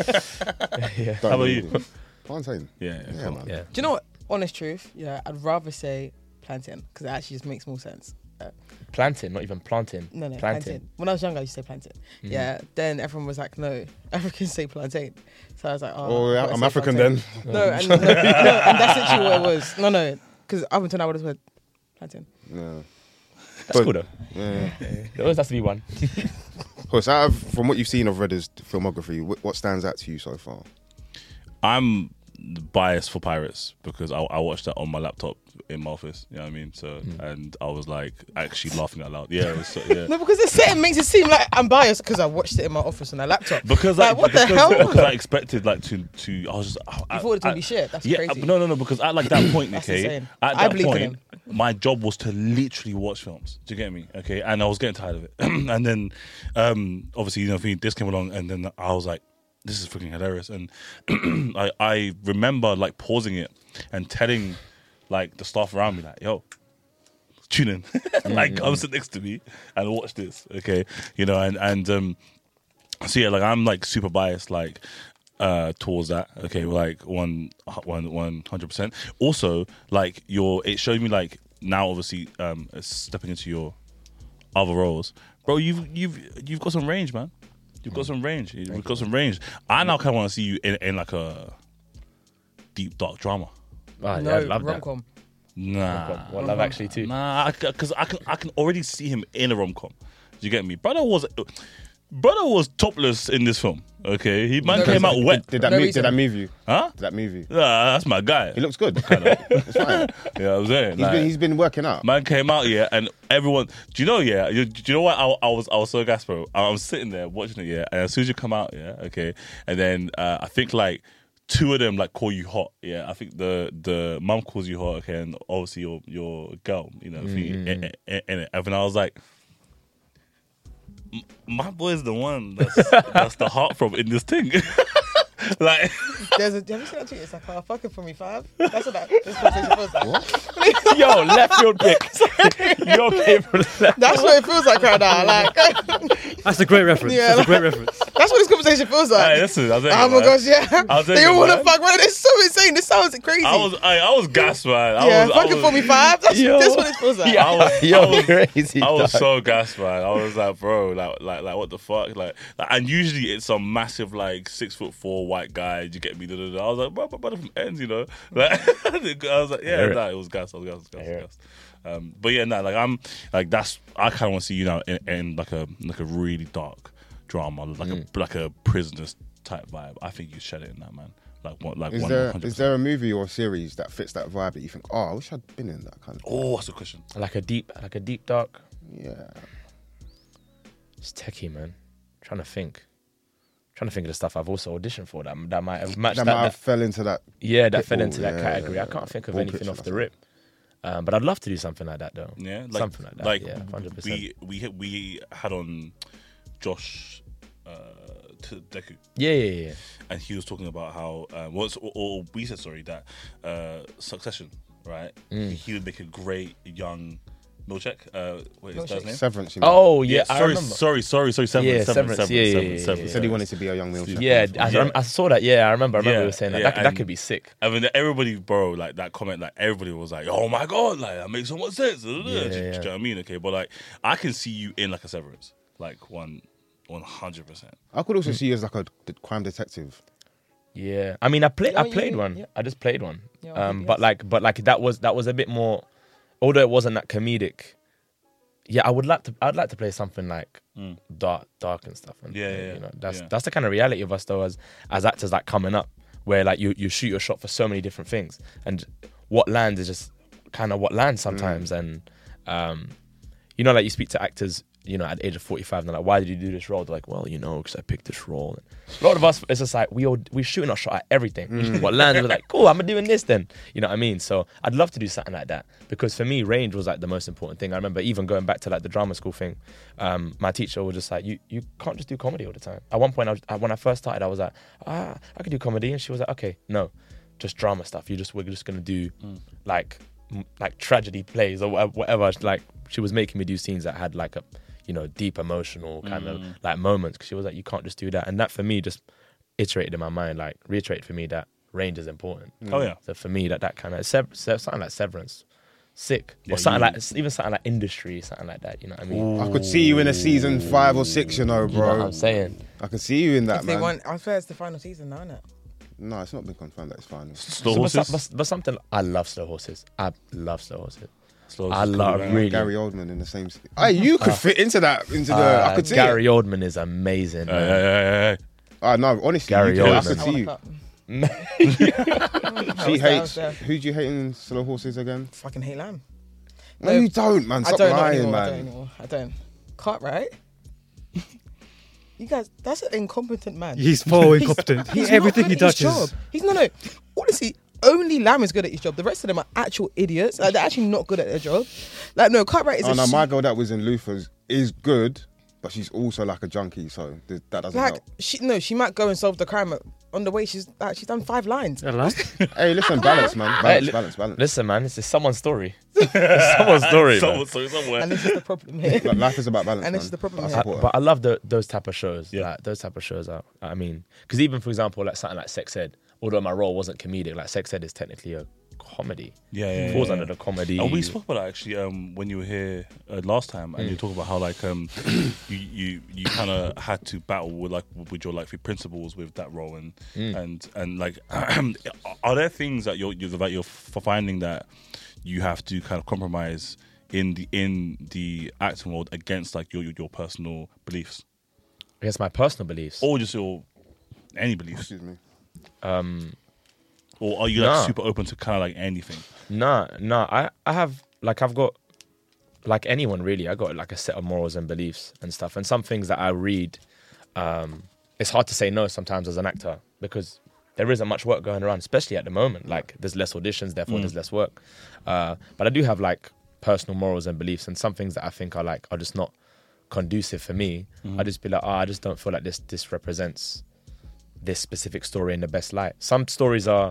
yeah. Don't How about need you? it. Plantain. Yeah, yeah, Yeah, come man. on. Yeah. Do you know what? Honest truth, yeah, I'd rather say plantain because it actually just makes more sense. Uh, Planting, not even planting. no, no, plantain. plantain. When I was younger, I used to say plantain. Mhm. Yeah. Then everyone was like, no, Africans say plantain. So I was like, oh, Oh, yeah, I've gotta I'm say African plantain. then. No, and, no, no, and that's literally what it was. No, no, because up until now, I would have said plantain. Yeah. That's But- cool though. Yeah. There always has to be one. Plus, out of, from what you've seen of Redder's filmography, wh- what stands out to you so far? I'm biased for Pirates because I, I watched that on my laptop in my office. You know what I mean? So and I was like actually laughing out loud. Yeah, it was so, yeah. No, because the setting makes it seem like I'm biased because I watched it in my office on a laptop. Because Like, I, what the because, hell? Because I expected like to to I was just I, You I- thought it was gonna I- be shit. That's yeah, crazy. no, no, no. Because at like that point, That's okay, insane. at I that believe in point, him. my job was to literally watch films. Do you get me? Okay, and I was getting tired of it. And then, um, obviously, you know, for me, this came along, and then I was like, "This is freaking hilarious." And I, I remember like pausing it and telling like the staff around me, like, "Yo, tune in." Like, come sit next to me and watch this. Okay, you know, and and um, so yeah, like I'm like super biased, like uh towards that. Okay, like one one one hundred percent. Also, like your it showed me like now obviously um stepping into your other roles, bro. You've you've you've got some range, man. You've got some range. You've got some range. I now kind of want to see you in, in like a deep dark drama. Oh, no, yeah, I love that. rom-com. Nah, What, Love Actually too? nah, because I, can I can already see him in a rom com. Do you get me? Brother was brother was topless in this film. Okay, he man No came reason. out wet. Did that No move, reason. did that move you? Huh? Did that move you? Nah, that's my guy. He looks good. It's fine. Yeah, I'm saying. He's like, been he's been working out. Man came out, yeah, and everyone. Do you know, yeah? You, do you know what? I, I was, I was so gassed, bro. I was sitting there watching it, yeah, and as soon as you come out, yeah, okay, and then uh, I think like two of them like call you hot, yeah. I think the the mum calls you hot, okay, and obviously your your girl, you know, mm-hmm. in, in, in it. And I was like, "M- my boy's the one that's that's the heartthrob in this thing." Like, There's a, have you seen that tweet? It's like, oh, fucking for me, five. That's what that this conversation feels like. Yo, left field pick. Yo, came from left. That's what it feels like right now. Like, That's a great reference. Yeah, That's a great reference. that's what this conversation feels like. hey, listen, I was Oh my gosh, yeah. I'll take They it, all want to man. fuck, man. It's so insane. This sounds crazy. I was, I, I was gassed, man. I yeah, was, I fucking was, for me, five. That's, Yo. that's what it feels like. I was, Yo, I was, crazy. I was dog. so gassed, man. I was like, bro, like, like, like, what the fuck, like, like and usually it's some massive, like, six foot four white guy. You get me? Da, da, da. I was like, bro, brother from ends, you know. Like, I was like, yeah, hear it. nah, it was gas. I was gas. I was gas. I hear was gas. Um, but yeah, nah, like I'm, like that's I kind of want to see you now in, in like a like a really dark drama, like Mm. a like a prisoners type vibe. I think you shed it in that, man. Like what, like Is one there hundred is there a movie or series that fits that vibe that you think, oh, I wish I'd been in that kind of? Oh, what's the question? Like a deep, like a deep dark. Yeah. It's techie, man. Trying to think. Trying to think of the stuff I've also auditioned for that that might have matched That that. might have that- fell into that. yeah, that fell pitfall, into that yeah, category. I yeah, can't think of ball anything pitch off or the something. rip. Um, but I'd love to do something like that though. Yeah, like, something like that. Like yeah, hundred percent. we we hit- we had on Josh uh, to Deku, Yeah, yeah, yeah. and he was talking about how um, what's or, or we said sorry that uh, Succession, right? Mm. He would make a great young Milchek. Uh, what is that his Milchek. name? Severance. You mean? Oh yeah, I sorry, remember. sorry, sorry, sorry, Severance, Yeah, Severance, Severance, Severance, yeah, yeah, Severance, yeah, Severance, yeah, He said he wanted to be a young Milchek. Yeah, I, Yeah. I saw that. Yeah, I remember. I remember Yeah, we were saying that. yeah, that, that and- could be sick. I mean, everybody, bro, like that comment, like everybody was like, "Oh my god, like that makes so much sense." Yeah, do, you- yeah. do you know what I mean? Okay, but like, I can see you in like a Severance, like one, one hundred percent. I could also see you as like a d- crime detective. Yeah, I mean, I played. Yeah, I you- played one. yeah. I just played one. Yeah, I um, think but yes. like, but like that was that was a bit more. Although it wasn't that comedic. Yeah, I would like to. I'd like to play something like Mm. dark, dark and stuff. And, Yeah, and, yeah, you know, that's yeah. that's the kind of reality of us though, as as actors, like coming up, where like you you shoot your shot for so many different things, and what lands is just kind of what lands sometimes, Mm. and um, you know, like you speak to actors, you know, at the age of forty-five, and they're like, why did you do this role? They're like, well, you know, because I picked this role. A lot of us, it's just like, we all, we're shooting our shot at everything. Mm. What lands, we're like, cool, I'm doing this then. You know what I mean? So I'd love to do something like that, because for me, range was like the most important thing. I remember even going back to like the drama school thing, um, my teacher was just like, you you can't just do comedy all the time. At one point, I was, I, when I first started, I was like, ah, I could do comedy. And she was like, okay, no, just drama stuff. You just, we're just going to do like, m- like tragedy plays or wha- whatever. Like she was making me do scenes that had like a, you know, deep emotional kind of like moments. Cause she was like, you can't just do that. And that for me just iterated in my mind, like reiterated for me that range is important. Oh yeah, So for me, that that kind of sev- sev- something like Severance sick. Yeah, or something you- like even something like Industry, something like that. You know what I mean? I could see you in a season five or six, you know, You know what bro. I'm saying? I can see you in that, If they man. want, I swear it's the final season now, isn't it? No, it's not been confirmed that it's final. Slow So, but, horses. but, but something I love slow horses. I love slow horses. Slow I horses, love cool, man. really. Gary Oldman in the same. Se- hey, you could fit into that. Into the. Uh, I could see Gary it. Oldman is amazing. Hey, man. hey, hey, hey, Ah, no, honestly, Gary you could, I Oldman. could I see want you. to cut. She I was hates. there. Who do you hate in slow horses again? Fucking hate Lamb. No, No, you don't, man. I Stop don't know lying, anymore. I don't man. anymore. I don't. Cartwright. You guys, that's an incompetent man. He's so incompetent. He, He's everything not he good at his touches. job. He's no, no. Honestly, only Lamb is good at his job. The rest of them are actual idiots. Like, they're actually not good at their job. Like, no, Cartwright is Oh a no, sh- my girl that was in Luther's is good, but she's also like a junkie, so th- that doesn't like help. she no, she might go and solve the crime. On the way, she's like, she's done five lines. I like. Hey, listen, balance, man. Hey, Balance, li- balance, balance. Listen, man, it's just someone's story. It's someone's story, man. Someone, so somewhere. And this is the problem here. Like, life is about balance, And this man. is the problem I here. I- support her. but I love the, those type of shows. Yeah. Like, those type of shows are. I mean, because even for example, like something like Sex Ed, although my role wasn't comedic, like Sex Ed is technically a comedy. Yeah, yeah, It falls yeah, under yeah. the comedy. And we spoke about that actually um, when you were here uh, last time, and you talked about how like um, you you, you kind of had to battle with like with your like principles with that role, and and and like are there things that you're, you're that you're f- finding that you have to kind of compromise in the in the acting world against like your your, your personal beliefs I guess my personal beliefs. or just your any beliefs, Excuse me. Um, or are you like Nah. super open to kind of like anything? Nah, nah. I, I have like I've got like anyone really. I got like a set of morals and beliefs and stuff. And some things that I read, um, it's hard to say no sometimes as an actor because there isn't much work going around, especially at the moment. Like there's less auditions, therefore there's less work. Uh, but I do have like personal morals and beliefs, and some things that I think are like are just not conducive for me. I just be like, oh, I just don't feel like this this represents this specific story in the best light. Some stories are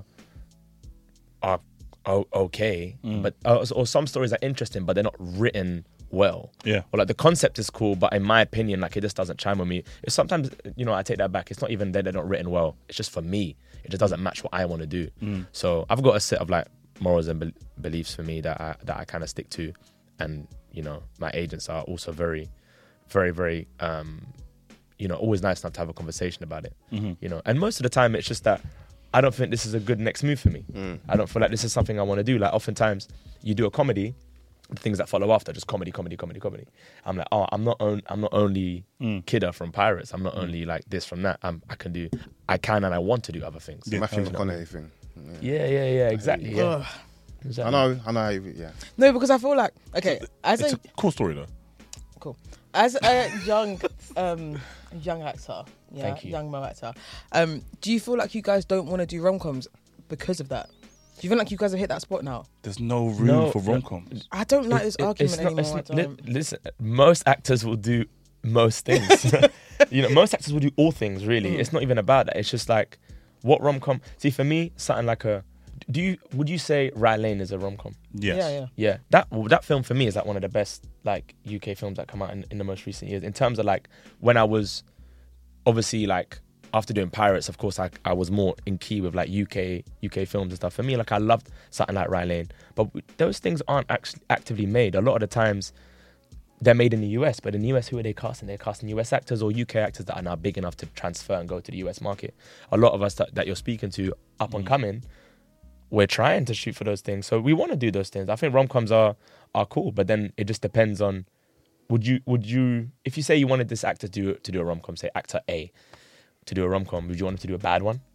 are o- okay, but uh, or some stories are interesting, but they're not written well. Yeah. Or like the concept is cool, but in my opinion, like it just doesn't chime with me. It's sometimes, you know, I take that back. It's not even that they're not written well. It's just for me. It just doesn't match what I want to do. So I've got a set of like morals and be- beliefs for me that I that I kind of stick to, and you know, my agents are also very, very, very, um, you know, always nice enough to have a conversation about it. You know, and most of the time it's just that I don't think this is a good next move for me. I don't feel like this is something I want to do. Like oftentimes you do a comedy, the things that follow after just comedy, comedy, comedy, comedy. I'm like, oh, I'm not on, I'm not only Kidder from Pirates. I'm not only like this from that. I'm, I can do, I can and I want to do other things. The Matthew You know? McConaughey thing. Yeah, yeah, yeah, exactly. Yeah. Ugh. I Exactly. know, I know. how you- Yeah. No, because I feel like okay, as It's a a cool story though. cool, as a young, um, young actor, yeah, Thank you. young male actor. Um, do you feel like you guys don't want to do rom coms because of that? Do you feel like you guys have hit that spot now? There's no room No, for no. rom coms. I don't like this It- it- argument it's not- anymore. it's I not- don't. li- listen, most actors will do most things. You know, most actors will do all things. Really, it's not even about that. It's just like what rom com. See, for me, something like a. Do you would you say Rye Lane is a rom com? Yes. Yeah, yeah. Yeah, that well, that film for me is like one of the best like U K films that come out in, in the most recent years. In terms of like when I was obviously like after doing Pirates, of course I I was more in key with like U K U K films and stuff. For me, like I loved something like Rye Lane, but w- those things aren't actually actively made. A lot of the times they're made in the U S, but in the U S, who are they casting? They're casting U S actors or U K actors that are now big enough to transfer and go to the U S market. A lot of us that, that you're speaking to up and coming, we're trying to shoot for those things. So we want to do those things. I think rom-coms are are cool, but then it just depends on would you would you if you say you wanted this actor to do to do a rom-com, say actor A to do a rom-com, would you want him to do a bad one?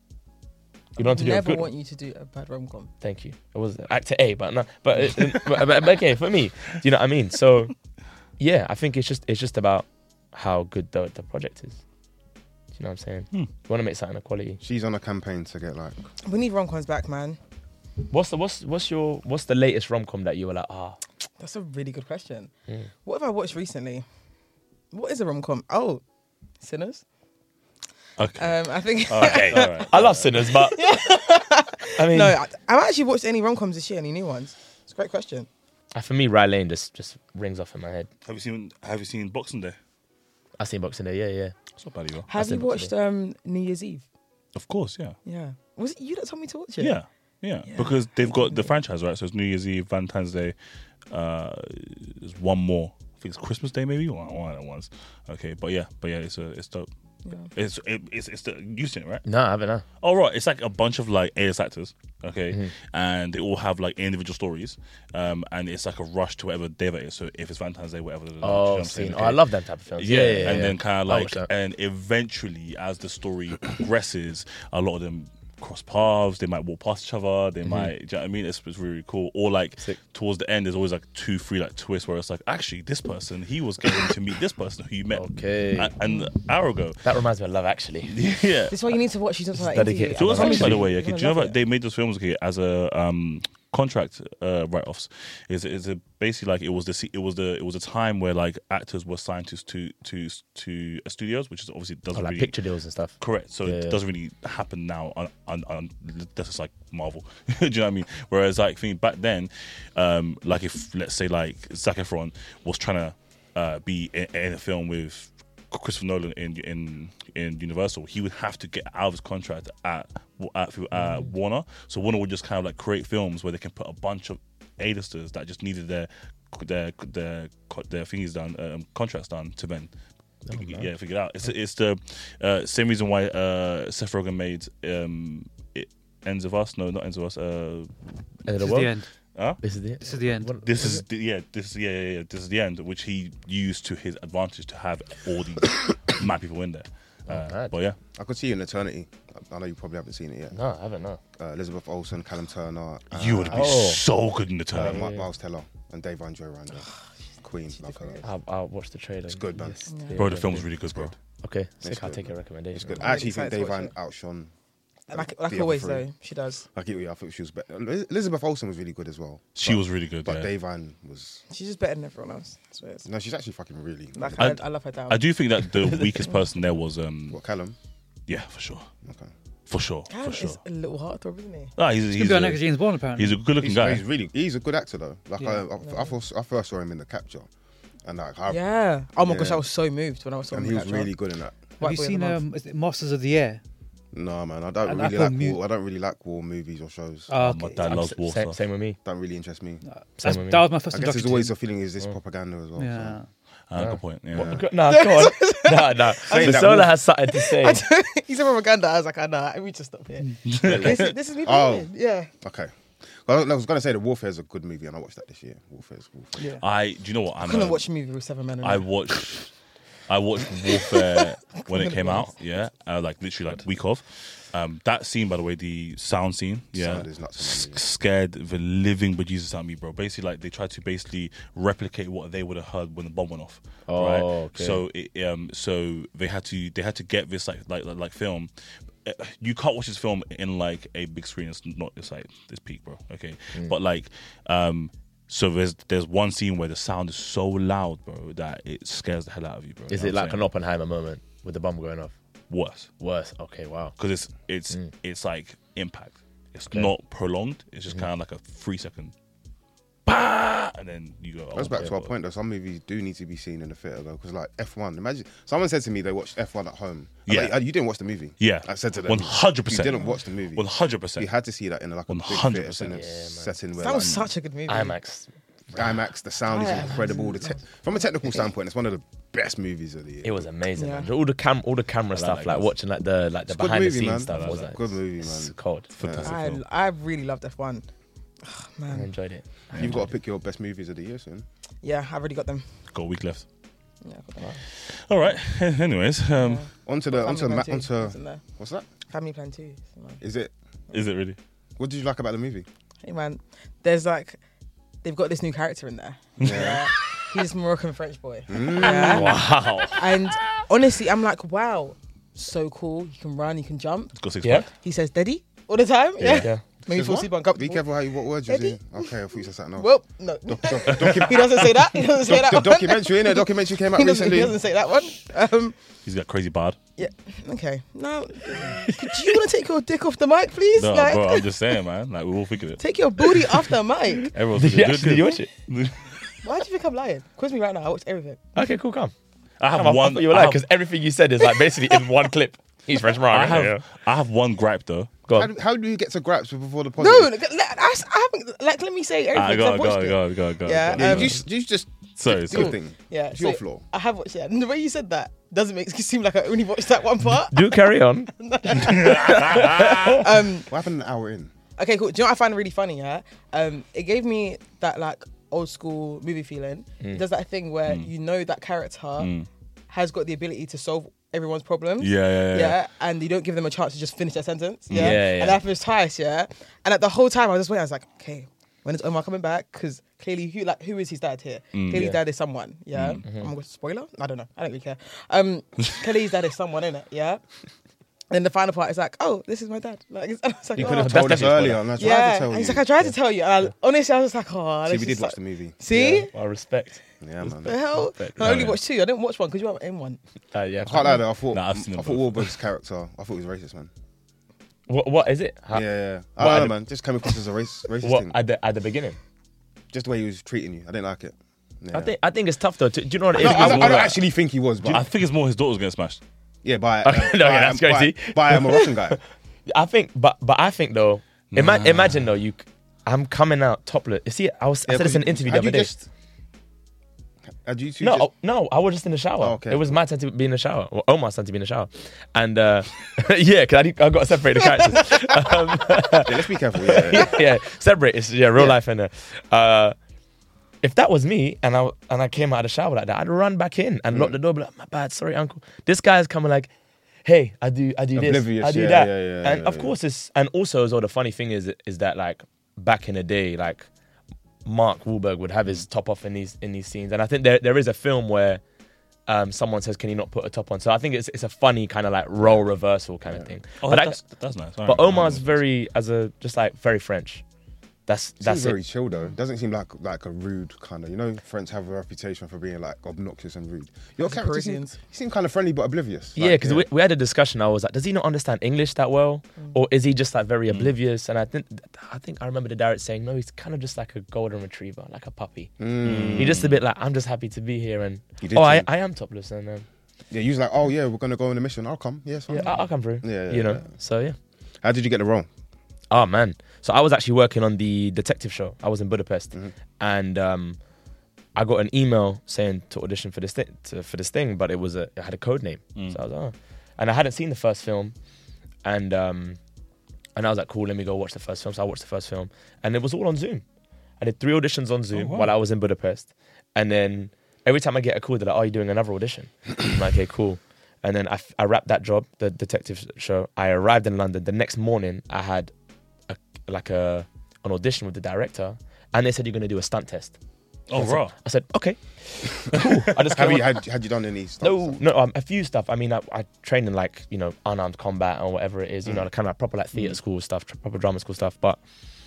You don't want to do a Never good want one. you to do a bad rom com. Thank you. It was actor A, but no, but, uh, but, but, but okay for me. Do you know what I mean? So yeah, I think it's just it's just about how good the the project is. Do you know what I'm saying? Hmm. You want to make something of quality. She's on a campaign to get like. We need rom coms back, man. What's the what's what's your what's the latest rom-com that you were like ah? That's a really good question. Mm. What have I watched recently? What is a rom com? Oh, Sinners. Okay. Um, I think. okay. All right. I love Sinners, but I mean, no, I, I've actually watched any rom coms this year. Any new ones? It's a great question. uh, for me, Rye Lane just just rings off in my head. Have you seen Have you seen Boxing Day? I've seen Boxing Day, yeah, yeah. It's not bad either. Have seen you it watched today. um, New Year's Eve? Of course, yeah. Yeah. Was it you that told me to watch it? Yeah. Yeah, because they've got the franchise, right? So it's New Year's Eve, Valentine's Day. Uh, there's one more. I think it's Christmas Day, maybe one, one of the ones. Okay, but yeah, but yeah, it's a, it's dope. Yeah. It's it, it's it's the you've seen it, right? No, I haven't. No. Oh right, it's like a bunch of like A-list actors, okay, Mm-hmm. and they all have like individual stories, um, and it's like a rush to whatever day that is. So if it's Valentine's Day, whatever. do you know what Oh, I'm I've saying, seen. okay? Oh, I love them type of films. Yeah, Yeah, yeah, yeah. and yeah. then kind of I'll like, watch that. and eventually, as the story progresses, a lot of them cross paths. They might walk past each other. They might, do you know what I mean? It's, it's really, really cool. Or like Sick. towards the end, there's always like two, three like twists where it's like, actually, this person, he was getting to meet this person who you met Okay. a- an hour ago. That reminds me of Love Actually. Yeah. This is why you need to watch. She's not like Dedicated. Do you know what's I'm funny, by the actually- way? Okay, do you know that they made those films okay, as a um, contract uh, write-offs? Is is it basically like it was the se- it was the it was a time where like actors were signed to to to, to studios, which is obviously Oh, doesn't like really picture deals and stuff. correct. So Yeah, it yeah. doesn't really happen now. On, on, on that's just like Marvel. Do you know what I mean? Whereas like I think back then, um, like if let's say like Zac Efron was trying to uh, be in, in a film with Christopher Nolan in in in Universal, he would have to get out of his contract at at uh, Warner. So Warner would just kind of like create films where they can put a bunch of A-listers that just needed their their their their things done, um, contracts done to then. Yeah, figure it out. It's it's the uh, same reason why uh, Seth Rogen made um, it Ends of Us. No, not Ends of Us. Uh, End of This the is world. the end. huh? This is the This is the end. What- This what is the, yeah. This is yeah, yeah yeah. This is the end, which he used to his advantage to have all these mad people in there. Uh, mad. but yeah, I could see you in Eternity. I I know you probably haven't seen it yet. No, I haven't. No. Uh, Elizabeth Olsen, Callum Turner, uh, you would be Oh. so good in the uh, turn. Mi- Miles Teller, and Dave Van Joy around there. Queen, love her. I'll, I'll watch the trailer. It's good, man. Yes, Yeah. Bro, the yeah, film's yeah. really good, bro. Okay, sick. It's I'll good, take your man. recommendation. It's good. I'm I actually really think excited Dave to Van watch outshone. Like, like the other always, three. though, she does. Like, yeah, I think she was better. Elizabeth Olsen was really good as well. She But- was really good. But yeah. Dave Van was. She's just better than everyone else. I swear. No, she's actually fucking really. Like, I- I, I love her down. I do think that the weakest person there was um What, Callum? yeah for sure Okay. for sure Callum for sure. is a little heartthrob, isn't he? Ah, he's He's he's, gonna be on a, next James Bond apparently. he's a good looking He's, guy. he's really. He's a good actor though. Like Yeah. I, I, I, first, I first saw him in The Capture, and like I, Yeah. Oh my Yeah. gosh, I was so moved when I was and talking he about was that. really good in that. Have White you Boy of seen the Month. um, is it Masters of the Air? No man, I don't And I really feel like mu- war. I don't really like war movies or shows. Oh, Oh, my okay. dad I'm loves s- war same, stuff. same with me. Don't really interest me. That's, Same with me. that was my first I guess there's introduction. always to a feeling is this propaganda as well. yeah. Ah, good point. Yeah. What? No, go on. no, no. Saying that Sola wolf- has something to say. I don't- He's a propaganda. I was like, I know. Let me just stop here. this, is, this is me. Oh. playing. Yeah. So, okay. Well, I was gonna say the Warfare is a good movie, and I watched that this year. Warfare's Warfare. Yeah. I do you know what I I'm couldn't a- watch a movie with seven men in I it. watched I watched Warfare when it came out. Yeah, uh, like literally like week of. Um, that scene, by the way, the sound scene, yeah, Sound is nuts in that s- movie. scared the living bejesus out of me, bro. Basically, like they tried to basically replicate what they would have heard when the bomb went off. Oh, right? okay. So, it, um, so they had to they had to get this like like like, like film. Uh, You can't watch this film in like a big screen. It's not. It's like this peak, bro. Okay, Mm. but like, um. So there's there's one scene where the sound is so loud, bro, that it scares the hell out of you, bro. Is You it know what like I'm an Oppenheimer moment with the bomb going off? saying? Worse? Worse. Okay, wow. Because it's it's Mm. it's like impact. It's Okay. not prolonged. It's just Mhm. kind of like a three second, bah, and then you go. Goes oh, back okay, to our well, point though. Some movies do need to be seen in the theater though, because like F one. Imagine someone said to me they watched F one at home. I was Yeah. like, "Oh, you didn't watch the movie. Yeah, I said to them, one hundred You percent. didn't watch the movie. One hundred You percent. had to see that in like a big one hundred theater percent. cinema Yeah, man. setting where That was like, such a good movie. IMAX. IMAX. The sound is IMAX. incredible. The te- from a technical standpoint, it's one of the best movies of the year. It was amazing, Yeah. man. All the cam, all the camera like stuff, that, like guys. watching like the like the It's a good behind the movie, scenes man. stuff I like was that. like Good movie, it's man. cold. Fantastic I, film. I really loved F one. Oh, I man. enjoyed it. I You've got enjoyed to pick your best movies of the year soon. Yeah, I've already got them. Got a week left. Yeah, I've got them. All right. Anyways, um, Yeah. Onto the onto Family ma- Plan two, onto it's in there. what's that? Family Plan two. it's in there. Is it? is it really? What did you like about the movie? Hey man, there's like, they've got this new character in there. Yeah. He's this Moroccan French boy. Mm. Yeah. Wow. And honestly, I'm like, wow, so cool. You can run, you can jump. It's got six Yeah. pack. He says daddy all the time. Yeah. Yeah. Maybe Says fall what? asleep uncomfortable. Be careful how you what words you Eddie? say. Okay, I thought you said something else. Well, no. Doc- doc- docu- he doesn't say that. He doesn't say that the one. documentary, innit? Documentary came out He doesn't, he recently. doesn't say that one. Um, He's got crazy bard. yeah. Okay. Now, do you want to take your dick off the mic, please? No, like, bro, I'm just saying, man. Like we all figured it. take your booty off the mic. Everyone's Did you, good, actually, good. did you watch it? Why do you think I'm lying? Quiz me right now. I watched everything. Okay, cool, come. I have Come on, I one. thought you were I lying have- because everything you said is like basically in one clip. He's French I Moroccan. have yeah. I have one gripe though. Go How on. do, how do you get to grasp before the No, positive? like, let- I, I haven't. Like, let me say everything. Ah, 'cause go, I've watched go, it. go, go, go. Yeah, go. Yeah, um, you, just, you just Sorry, do sorry. your thing. Yeah, It's your so flaw. I have watched it. And the way you said that doesn't make it seem like I only watched that one part. Do carry on. um, What happened an hour in? okay, cool. Do you know what I find really funny? Yeah, um, it gave me that like old school movie feeling. It does that thing where you know that character has got the ability to solve everyone's problems. Yeah, yeah, yeah. and you don't give them a chance to just finish their sentence. Yeah, Yeah, yeah. and that happens twice. Yeah, and at the whole time I was just waiting. I was like, okay, when is Omar coming back? Because clearly, who like who is his dad here? Clearly, his dad is someone. Yeah, I'm going spoiler. I don't know. I don't really care. Um, clearly, his dad is someone in it. Yeah. Then the final part is like, oh, this is my dad. Like, and I was like, You oh. could have That's told us definitely earlier. And I tried Yeah, to tell and you. he's like, I tried to tell you. And I, honestly, I was like, oh, See, this we did is watch so- the movie. See, I respect. Yeah, man. the hell? Respect. I only Yeah. watched two. I didn't watch one because you weren't in one. Uh, yeah. I can't lie though. I thought, Nah, I've seen I them thought both. Wahlberg's character, I thought he was racist, man. What, what is it? How, yeah, yeah. I what, don't at know, the- man. Just came across as a race, racist What thing. at the at the beginning? Just the way he was treating you. I didn't like it. Yeah. I think I think it's tough though. To, do you know what it No, is? I, don't, I don't Wahlberg. actually think he was, but I think it's more his daughter's getting smashed. yeah, by, Okay, uh, no, by, yeah, that's by- crazy. by a Moroccan guy. I think, but but I think though. Ima- imagine though, you. I'm coming out topless. You see, I was. I Yeah, said this in an because interview the had other you day. Just, had you two No, just, oh, no, I was just in the shower. Oh, okay, it was cool. my time to be in the shower. Well, Omar's time to be in the shower, and uh, yeah, because I, didn't- I got to separate the characters. yeah, let's be careful. Yeah, yeah. yeah, separate. It's yeah, real Yeah. life and uh, uh, if that was me and I and I came out of the shower like that, I'd run back in and Mm. lock the door. Be like, my bad, sorry, uncle. This guy's coming like, hey, I do, I do Oblivious, this, I do yeah, that, yeah, yeah, and yeah, of yeah. course it's and also as well. The funny thing is, is that like back in the day, like Mark Wahlberg would have his top off in these in these scenes, and I think there there is a film where. Um, someone says, "Can you not put a top on?" So I think it's it's a funny kind of like role reversal kind of thing. Oh, but that- that's, that's nice. but Omar's very as a just like very French. That's Seems that's very it. chill though. Doesn't seem like like a rude kind of. You know, French have a reputation for being like obnoxious and rude. Your That's character seem, Parisians. he seemed kind of friendly but oblivious. Yeah, Like, because we, we had a discussion. I was like, does he not understand English that well, Mm. or is he just like very oblivious? And I think I think I remember the director saying, no, he's kind of just like a golden retriever, like a puppy. Mm. He's just a bit like, I'm just happy to be here, and You did oh, I, too. I am topless, and um, Yeah, you was like, oh yeah, we're gonna go on a mission. I'll come. Yes, yeah, I'll, I'll come through. Yeah, yeah, you know. yeah. So yeah. How did you get the role? Oh man! So I was actually working on the detective show. I was in Budapest, Mhm. and um, I got an email saying to audition for this thing, to, for this thing, but it was a it had a code name. Mm. So I was oh, and I hadn't seen the first film, and um, and I was like, cool, let me go watch the first film. So I watched the first film, and it was all on Zoom. I did three auditions on Zoom Oh, wow. while I was in Budapest, and then every time I get a call, they're like, "Oh, you're doing another audition?" I'm like, "Okay, cool." And then I, f- I wrapped that job, the detective show. I arrived in London. The next morning, I had a, like a an audition with the director, and they said you're going to do a stunt test. Oh, I said, raw. I said, okay, cool. I just Have came you on- had had you done any stuff? no, no, um, a few stuff. I mean, I, I trained in like you know unarmed combat or whatever it is. You know, kind of like proper like theatre school stuff, tr- proper drama school stuff, but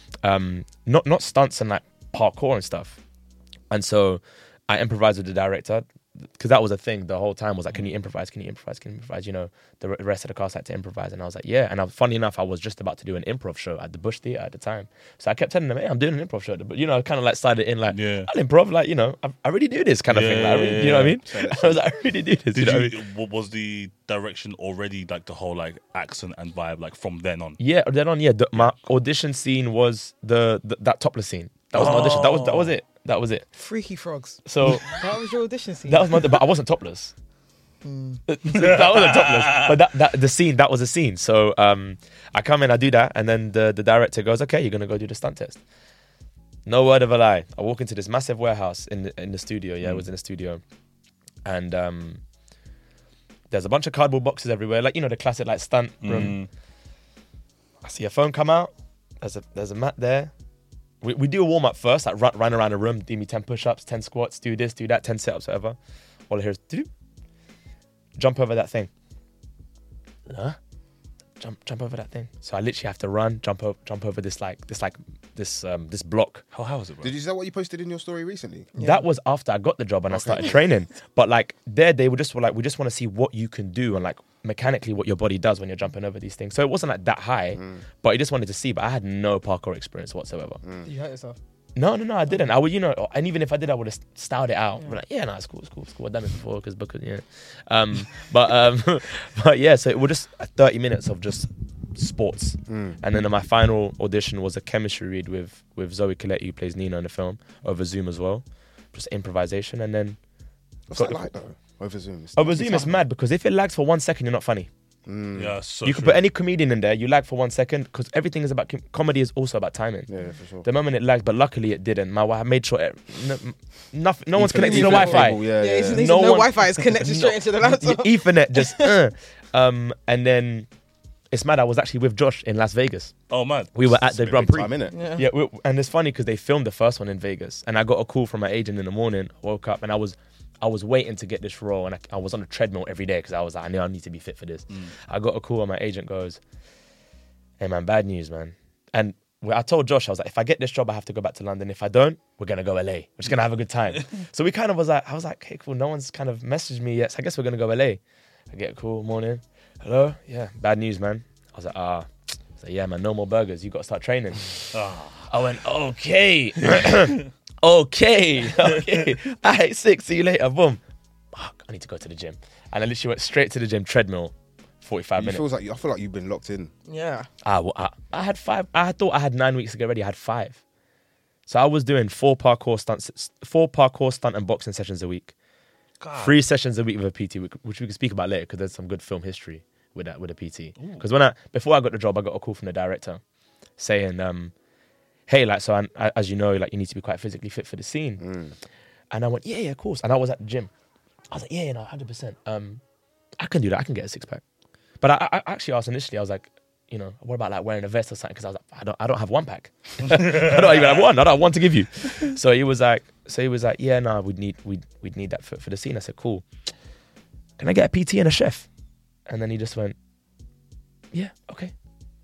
um, not not stunts and like parkour and stuff. And so I improvised with the director because that was a thing the whole time. Was like, can you improvise? Can you improvise? Can you improvise? You know, the re- rest of the cast had to improvise, and I was like, yeah. And I, funny enough, I was just about to do an improv show at the Bush Theatre at the time, so I kept telling them, hey, I'm doing an improv show, but you know, kind of like slide it in like, Yeah. I'll improv, like you know, I, I really do this kind of Yeah, thing. Like, I really, you know what I mean? yeah. I was like, I really do this. you Did know you? what I mean? What was the direction already like the whole like accent and vibe like from then on? Yeah, then on, yeah, the, my audition scene was the, the that topless scene. That was my audition. That was that was it. That was it. Freaky frogs. So That was your audition scene. that was my, but I wasn't topless. that wasn't topless. But that, that the scene, that was a scene. So um, I come in, I do that, and then the, the director goes, okay, you're gonna go do the stunt test. No word of a lie. I walk into this massive warehouse in the, in the studio. Yeah, I was in the studio, and um, there's a bunch of cardboard boxes everywhere, like you know the classic like stunt room. Mm. I see a phone come out. There's a there's a mat there. We, we do a warm up first, like run, run around the room, do me ten push ups, ten squats, do this, do that, ten sit ups, whatever. All I hear is doo jump over that thing. Huh? Jump jump over that thing. So I literally have to run, jump over, jump over this like this like this um this block. How how was it, bro? Did you see that what you posted in your story recently? That was after I got the job and I started training. But like there, they were just were like, we just want to see what you can do and like mechanically what your body does when you're jumping over these things. So it wasn't like that high, but I just wanted to see. But I had no parkour experience whatsoever. Did you hurt yourself? No, no, no, I didn't. I would, you know, and even if I did, I would have styled it out. But like, yeah, no, it's cool, it's cool, it's cool. I've done it before because, because, yeah. Um, but, um, but yeah, so it was just thirty minutes of just sports. Mm. And then my final audition was a chemistry read with with Zoe Colletti, who plays Nina in the film, over Zoom as well, just improvisation. And then What's got that the- like though? Over Zoom. It's- over it's Zoom, it's hard. mad because if it lags for one second, you're not funny. Mm. Yeah, so you could true. put any comedian in there, you lag for one second because everything is about com- comedy is also about timing. Yeah, for sure. The moment it lagged, but luckily it didn't. My wife made sure it, no, nothing, no one's Ethernet- connected to the Ethernet Wi-Fi. cable, Yeah, Yeah, yeah. it's, yeah. it's No no, one- Wi-Fi is connected straight into the laptop. Ethernet just, uh. um, and then it's mad. I was actually with Josh in Las Vegas. Oh man, We were at the Big Grand Prix. time, innit? Yeah. Yeah, we, and it's funny because they filmed the first one in Vegas, and I got a call from my agent in the morning. Woke up and I was, I was waiting to get this role, and I, I was on a treadmill every day because I was like, I knew I need to be fit for this. I got a call, and my agent goes, "Hey man, bad news, man." And we- I told Josh, I was like, if I get this job, I have to go back to London. If I don't, we're gonna go L A. We're just gonna have a good time. So we kind of was like, I was like, okay, cool. No one's kind of messaged me yet, so I guess we're gonna go L A. I get a call, morning. Hello, yeah, bad news, man. I was like, ah, I was like, yeah, man, no more burgers. You got to start training. I went, okay, okay, okay. All right, six. See you later. Boom. Fuck, I need to go to the gym, and I literally went straight to the gym, treadmill, forty-five It minutes. feels like you, I feel like you've been locked in. Yeah. I, well, I, I had five. I thought I had nine weeks to get ready. I had five. So I was doing four parkour stunts, four parkour stunt and boxing sessions a week. Three sessions a week with a P T, which we can speak about later because there's some good film history with that with a P T. Because when I before I got the job, I got a call from the director saying, um, "Hey, like so, I, as you know, like you need to be quite physically fit for the scene." Mm. And I went, "Yeah, yeah, of course." And I was at the gym. I was like, "Yeah, yeah, no, one hundred percent. Um, I can do that. I can get a six pack." But I, I actually asked initially, I was like, you know, what about like wearing a vest or something? Because I was like, I don't, I don't have one pack. I don't even have one. I don't have one to give you. So he was like, so he was like, yeah, no, we'd need, we'd, we'd need that for, for the scene. I said, cool. Can I get a P T and a chef? And then he just went, yeah, okay.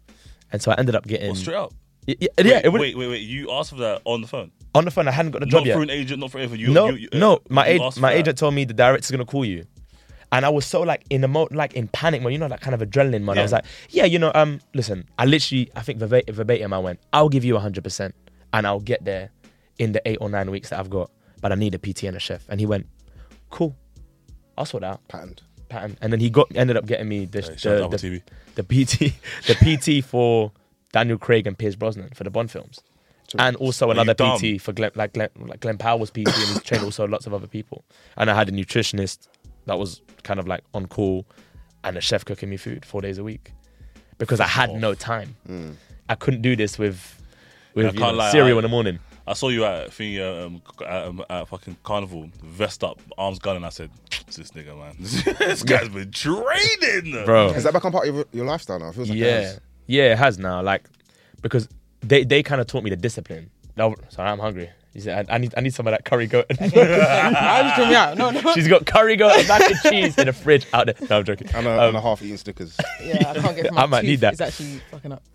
And so I ended up getting Well, straight up. Yeah, yeah, yeah, Wait, it would, wait, wait, wait. You asked for that on the phone, on the phone. I hadn't got the job not yet. through an agent, not for anything. You, no, you, you, uh, no. My you ag- asked for my that. agent told me the director's gonna call you, and I was so like in the mo- like in panic mode, you know, that kind of adrenaline mode. I Yeah. was like, yeah, you know, um, listen, I literally, I think verbatim, verbatim I went, I'll give you a hundred percent, and I'll get there in the eight or nine weeks that I've got, but I need a P T and a chef. And he went, cool, I'll sort that out, Patterned. pattern. And then he got ended up getting me the Hey, shout out the, Apple the, T V. the P T, the P T for Daniel Craig and Pierce Brosnan for the Bond films. And also Are you another dumb? P T for Glenn, like Glenn, like Glenn Powell's P T, and he's trained also lots of other people. And I had a nutritionist that was kind of like on call, and a chef cooking me food four days a week because I had no time. Mm. I couldn't do this with with I you can't know, lie, cereal I- in the morning. I saw you at thing, um, at, um, at fucking carnival, vest up, arms gun, and I said, "It's this nigga, man. This guy's been training, Bro, Has that become part of your, your lifestyle now? It feels like it yeah, has. yeah, it has now. Like because they they kind of taught me the discipline. No, sorry, I'm hungry. You said I, I need I need some of that curry goat. I just threw me out. No, no. She's got curry goat and mac and cheese in the fridge out there. No, I'm joking. And a, Um, and a half eaten Snickers. Yeah, I can't get from I my might tooth. need that. It's actually fucking up.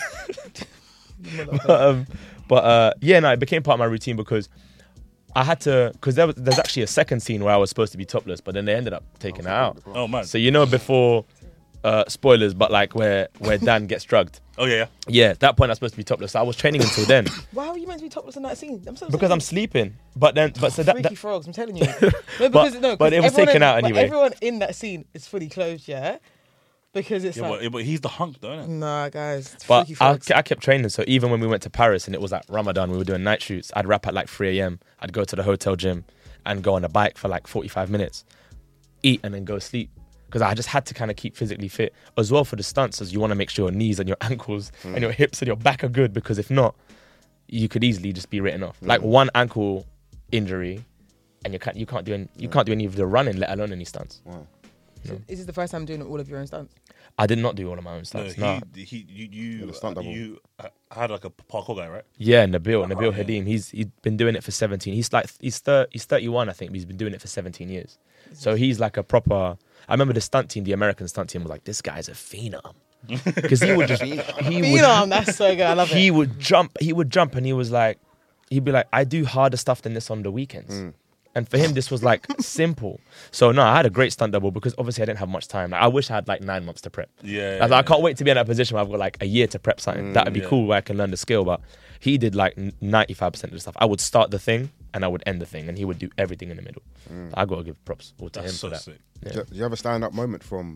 but, um, but uh, yeah, no, it became part of my routine because I had to, because there was, there's actually a second scene where I was supposed to be topless, but then they ended up taking it out. Oh man. So you know before, uh, spoilers, but like where where Dan gets drugged. Oh yeah, yeah. Yeah, at that point I'm supposed to be topless. So I was training until then Why were you meant to be topless in that scene? I'm so because I'm sleeping. But then, but so that, freaky that frogs. I'm telling you. No, because no, but 'cause it was everyone taken in- out but anyway. Everyone in that scene is fully clothed, yeah, because it's Yeah, like, but, but he's the hunk, though, isn't it? nah, guys, it's But freaky I, frogs. I kept training. So even when we went to Paris and it was like Ramadan, we were doing night shoots. I'd rap at like three a.m. I'd go to the hotel gym and go on a bike for like forty-five minutes, eat and then go sleep. Because I just had to kind of keep physically fit as well for the stunts, as you want to make sure your knees and your ankles Mm. and your hips and your back are good. Because if not, you could easily just be written off. Like one ankle injury, and you can't you can't do any, you can't do any of the running, let alone any stunts. Wow. So is this the first time doing all of your own stunts? I did not do all of my own No, stunts. he, No. he, you, you, You're the stunt uh, double. you uh, had like a parkour guy, right? Yeah, Nabil, Nabil yeah. Hadim. He's he's been doing it for seventeen. He's like he's thir- he's thirty-one, I think, but he's been doing it for seventeen years. So he's like a proper. I remember the stunt team, the American stunt team, was like, "This guy's a phenom," because he would just he would Phenom, that's so good. I love he it. would jump, he would jump, and he was like, he'd be like, "I do harder stuff than this on the weekends." Mm. And for him, this was like simple. So no, I had a great stunt double because obviously I didn't have much time. Like, I wish I had like nine months to prep. Yeah. I, was like, I can't wait to be in that position where I've got like a year to prep something. That'd be yeah. cool where I can learn the skill. But he did like ninety-five percent of the stuff. I would start the thing and I would end the thing, and he would do everything in the middle. I got to give props all to That's him so for that. sick. Yeah. Do, do you have a stand-up moment from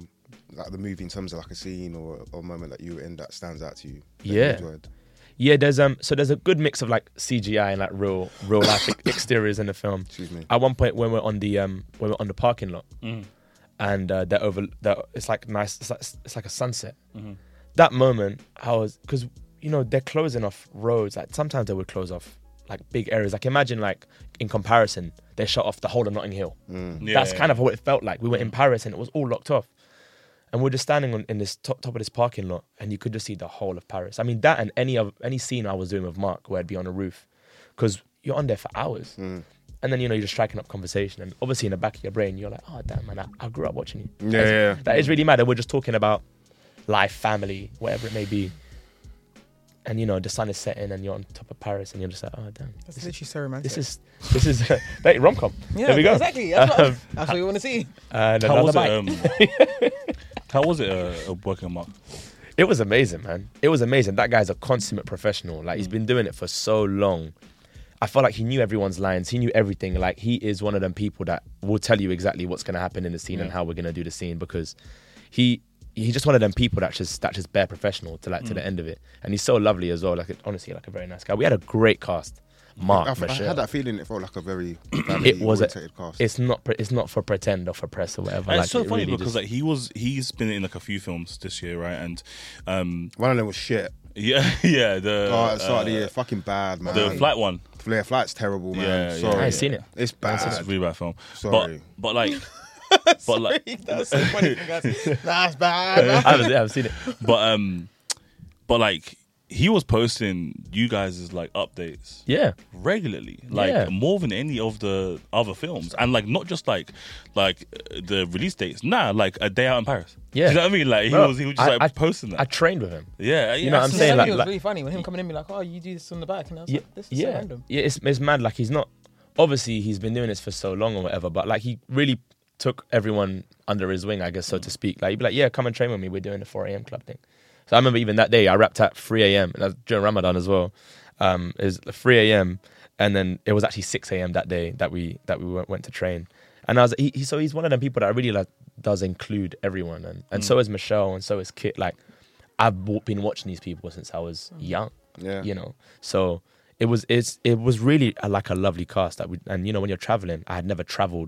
like the movie in terms of like a scene or, or a moment that you were in that stands out to you? That Yeah. You enjoyed? Yeah, there's um, so there's a good mix of like C G I and like real, real life ex- exteriors in the film. Excuse me. At one point, when we're on the um, when we're on the parking lot, Mm. and uh, they're over, they're, it's like nice, it's like, it's like a sunset. Mm-hmm. That moment, I was because you know they're closing off roads. Like sometimes they would close off like big areas. Like imagine like in comparison, they shut off the whole of Notting Hill. Mm. Yeah, That's yeah. kind of what it felt like. We were in Paris and it was all locked off. And we're just standing on, in this top, top of this parking lot, and you could just see the whole of Paris. I mean, that and any of any scene I was doing with Mark, where I'd be on a roof, because you're on there for hours, Mm. and then you know you're just striking up conversation, and obviously in the back of your brain, you're like, oh damn man, I, I grew up watching you. Yeah, That's- yeah. That is really mad. And we're just talking about life, family, whatever it may be, and you know the sun is setting, and you're on top of Paris, and you're just like, oh damn, That's this, literally so romantic. this is this is that rom com. yeah, there we go. Exactly. That's what, Um, that's what you want to see. And How another was bite. it? Um, how was it uh, uh, working on Mark? It was amazing, man. It was amazing. That guy's a consummate professional. Like, he's been doing it for so long. I felt like he knew everyone's lines. He knew everything. Like, he is one of them people that will tell you exactly what's going to happen in the scene and how we're going to do the scene, because he he's just one of them people that just that just bare professional to like to the end of it. And he's so lovely as well. Like, honestly, like a very nice guy. We had a great cast. Mark, I, I Michelle. had that feeling it felt like a very It was a, oriented cast. it's not pre- it's not for pretend or for press or whatever. And like, it's so it funny really because just- like he was he's been in like a few films this year, right? And um, One of them was shit. yeah, yeah, the Oh, at the start of the uh, year, fucking bad, man. the flight one. Yeah, Flight's terrible, man. Yeah, yeah. Sorry. I ain't seen it. It's It's a bad. really bad film. Sorry. But but like but like That's so funny. That's bad. I haven't, I haven't seen it. but um but like he was posting you guys' like updates Yeah. regularly, like Yeah. more than any of the other films, and like not just like like uh, the release dates. Nah, like a day out in Paris. Yeah. Do you know what I mean? Like he Bro, was he was just I- like I- posting that. I trained with him. yeah, yeah, You know what I'm that's- saying? That Like- video was like- really funny when him coming in and be like, oh, you do this on the back. And I was Yeah, like, this is so yeah, random. yeah. It's it's mad. Like he's not. Obviously, he's been doing this for so long or whatever. But like he really took everyone under his wing, I guess, so to speak. Like he'd be like, "Yeah, come and train with me. We're doing the four a.m. club thing." So I remember even that day, I rapped at three a.m. and that was during Ramadan as well. Um, it was three a.m. and then it was actually six a.m. that day that we that we went, went to train. And I was he, he so he's one of them people that really like does include everyone, and and so is Michelle, and so is Kit. Like I've w- been watching these people since I was young. Yeah. You know, so it was it's it was really a, like a lovely cast that we, and you know when you're traveling, I had never traveled.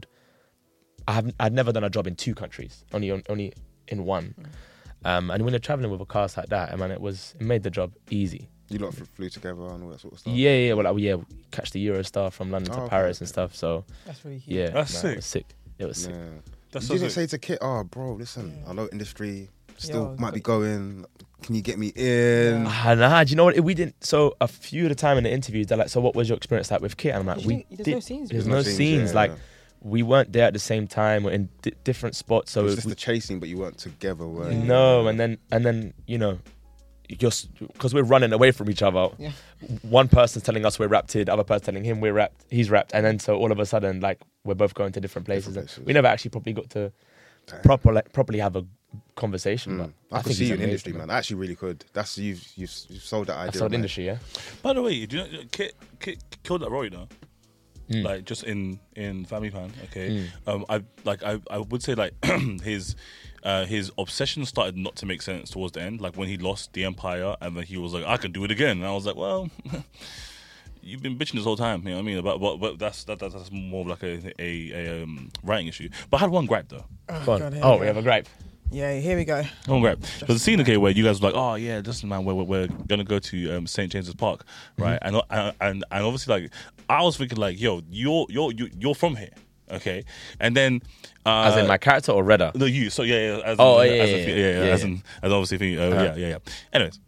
I haven't I'd never done a job in two countries, only on, only in one. Um, and when you're traveling with a cast like that, I mean, it was it made the job easy. You lot fl- flew together and all that sort of stuff. Yeah, yeah, well, like, yeah, catch the Eurostar from London Oh, to okay, Paris okay. and stuff. So That's really cute. yeah, That's man, sick. It was sick. It was sick. Yeah. That's you so didn't sick. say to Kit, oh, bro, listen, I know industry still Yo, might be going. Can you get me in? Ah, nah, do you know what? We didn't. So a few of the time in the interviews, they're like, "So what was your experience like with Kit?" And I'm like, There's "We no- there's did- no scenes There's with no him. scenes. Yeah, Like yeah. we weren't there at the same time. We're in di- different spots. So it was it- just we- the chasing, but you weren't together, were you? no, and then and then you know, just because we're running away from each other. Yeah. One person's telling us we're wrapped, the other person telling him we're wrapped. He's wrapped, and then so all of a sudden, like we're both going to different places. Different and places. We never actually properly got to Damn. proper like, properly have a conversation. Mm. But I, could think see he's you in amazing, industry, man. I actually really could. That's you've you've, you've sold that I idea. sold man. industry, yeah. By the way, do you know Kit, Kit killed that role, you know? Mm. Like just in in Family Pan, okay. Mm. Um, I like I, I would say like his uh his obsession started not to make sense towards the end. Like when he lost the Empire, and then he was like, I can do it again. And I was like, well, you've been bitching this whole time. You know what I mean? But but, but that's that, that's that's more of like a a, a um, writing issue. But I had one gripe though. Go on. God, here Oh, we we go. have a gripe. Yeah, here we go. One gripe. There's a scene okay where you guys were like, oh yeah, listen man, we're we're, we're gonna go to um, Saint James's Park, right? And, and and and obviously like I was thinking like, yo, you're you're you- you're from here, okay? And then uh, As in my character or Redder? no, you. So yeah, yeah. As Oh, in, yeah, as yeah, a, yeah, yeah, yeah, as yeah. in, as obviously, thinking, uh, Uh-huh. yeah, yeah, yeah. Anyways,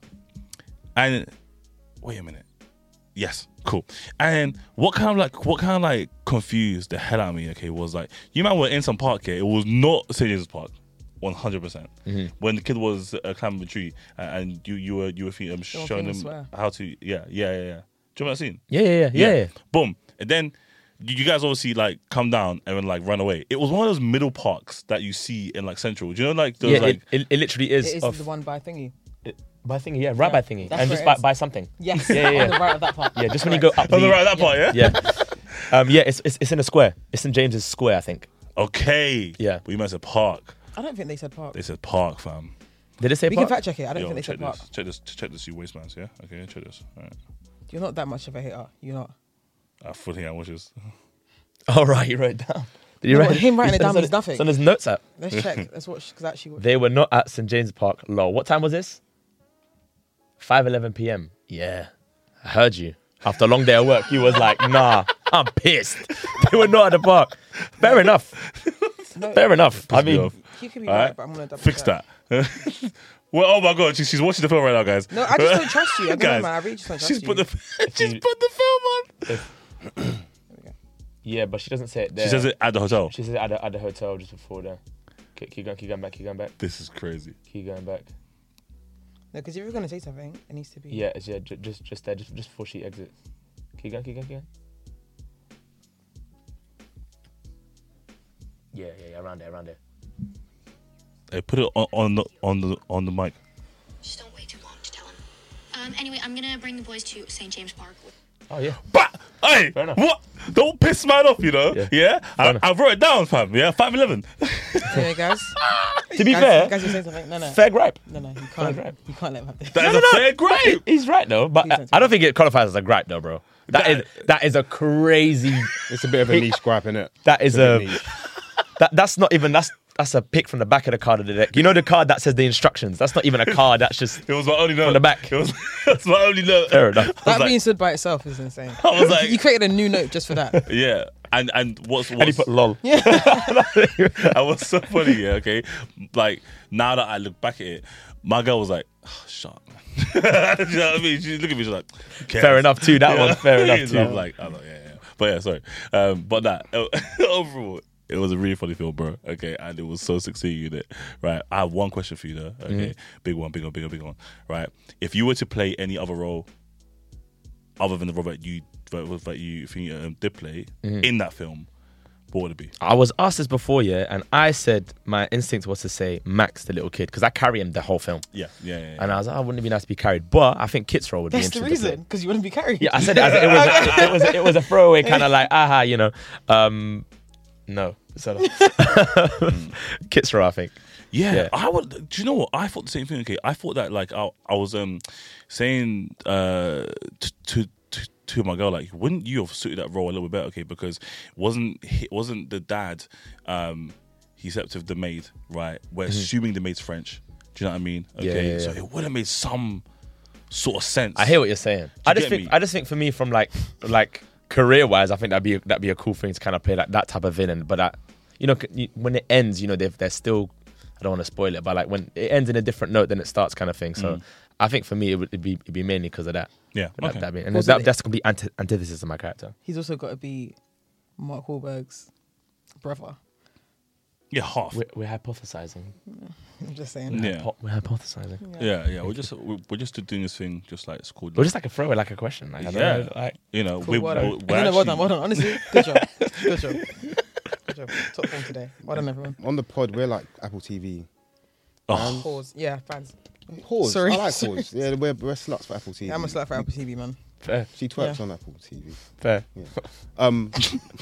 and wait a minute. Yes, cool. And what kind of like, what kind of like confused the hell out of me? Okay, was like, you man were in some park here. It was not Saint James's Park, one hundred percent. When the kid was uh, climbing the tree, uh, and you you were you were um, showing him swear. how to, yeah, yeah, yeah, yeah. Do you remember that scene? Yeah, yeah, yeah, yeah. yeah. Boom. And then you you guys obviously like come down and then like run away. It was one of those middle parks that you see in like Central. Do you know like those Yeah, like it, it, it literally is, It is off the one by thingy. by thingy, yeah, right by thingy, that's and where just it by, is. by something. Yes, Yeah, yeah, on the yeah. right of that part. Yeah, just when you go up. on the the- right that part, yeah. Yeah, um, yeah, it's, it's it's in a square. It's in James's Square, I think. Okay. Yeah. But you meant a park. I don't think they said park. They said park, fam. Did it say We park? can fact check it. I don't Yo, think they check said park. this. Check this. Check this. You wastelands, yeah. Okay, check this. All right. You're not that much of a hater. You're not. I fully think I watch this. All right, you wrote it down. Did you No, write but him writing he it down said- means nothing. So there's notes app. Let's check. Let's watch because actually. They were not at Saint James Park. Lol. What time was this? five eleven p.m. Yeah, I heard you. After a long day of work, you was like, nah, I'm pissed. They were not at the park. Fair enough. No, Fair enough. I Pissed me mean, off. You could be All right, right. but I'm gonna double Fix check. that. Well, oh my god, she, she's watching the film right now, guys. No, I just don't trust you. I don't know, Guys, man. I really just don't trust She's you. put the she's put the film on. yeah, but she doesn't say it there. She says it at the hotel. She says it at the, at the hotel just before there. Keep, keep going, keep going back, keep going back, This is crazy. keep going back. No, because if you're gonna say something, it needs to be. Yeah, it's, yeah, ju- just just there, just just before she exits. Keep going, keep going, keep going. Yeah, yeah, yeah, around there, around there. Hey, put it on, on the on the on the mic. Just don't wait too long to tell him. Um, anyway, I'm gonna bring the boys to Saint James Park. Oh yeah. But hey, Fair enough. what? Don't piss man off, you know. Yeah. Yeah, I, enough. I wrote it down, fam. Yeah, five eleven. Anyway, guys. To be guys, fair, guys, you're saying something. No, no, fair gripe. no, no. You can't. gripe. You can't let him have this. That is a fair gripe. He's right though, but Please I, don't I don't think it qualifies as a gripe though, bro. That is that is a crazy. It's a bit of a niche gripe, innit? That is It's a a bit niche. that that's not even that's that's a pick from the back of the card of the deck. You know the card that says the instructions. That's not even a card. That's just It was my only note. From the back. It was that's my only note. fair enough. I was That like- being said by itself is insane. I was like, You created a new note just for that. yeah, and and what's, what's And he put lol. I was so funny, yeah, okay. Like now that I look back at it, my girl was like, oh, shut up, man. You know what I mean? She looked at me, she's like, who cares? Fair enough too. That Yeah. one fair enough So I'm too. like, I'm like, yeah, yeah. But yeah, sorry. Um, but that overall, it was a really funny film, bro. Okay, and it was so succeeding in it. Right. I have one question for you though. Okay, Mm-hmm. big one, big one, big one, big one. Right. If you were to play any other role other than the role that you that, that you think um, did play Mm-hmm. in that film, what would it be? I was asked this before, yeah, and I said my instinct was to say Max, the little kid, because I carry him the whole film. Yeah, yeah, yeah. yeah. And I was like, oh, wouldn't it be nice to be carried? But I think Kit's role would That's be the interesting. to reason, because you wouldn't be carried. play. Yeah, I said it. As a, it was a, it was a, it was a throwaway kind of like aha, you know. Um, no, so Kit's role, I think. Yeah, Yeah. I would. Do you know what? I thought the same thing. Okay, I thought that like I, I was um saying uh t- to to to my girl like, wouldn't you have suited that role a little bit better? Okay, because wasn't he, wasn't the dad um he slept with the maid, right? We're assuming the maid's French. Do you know what I mean? Mm-hmm. Yeah, Okay, yeah, so yeah. it would have made some sort of sense. I hear what you're saying. I just get think me? I just think for me from like like career wise, I think that'd be that'd be a cool thing to kind of play like that type of villain. But that you know c- you- when it ends, you know they're they're still. I don't want to spoil it, but like when it ends in a different note than it starts, kind of thing. So I think for me it would it'd be it'd be mainly because of that. Yeah, That, okay. that be- and Also that, the- that's a complete anti- antithesis of my character. He's also got to be Mark Wahlberg's brother. Yeah, half. We're, we're hypothesizing. I'm just saying. Yeah. Hypo- we're hypothesizing. Yeah, yeah. We're just we're, we're just doing this thing, just like it's called. We're just like a throwaway, like a question. Like, I don't Yeah. know, like you know, Cool, we, well we're, done. we're No, no, well actually- done, well done. Honestly, good job. Good job. Good job. Top form today. Well done, everyone. On the pod, we're like Apple T V. Oh, Pause. Yeah, fans. Pause. Sorry. I like pause. Yeah, we're, we're sluts for Apple T V. Yeah, I'm a slut for Apple T V, man. fair, She twerks Yeah. on Apple T V. fair. Um,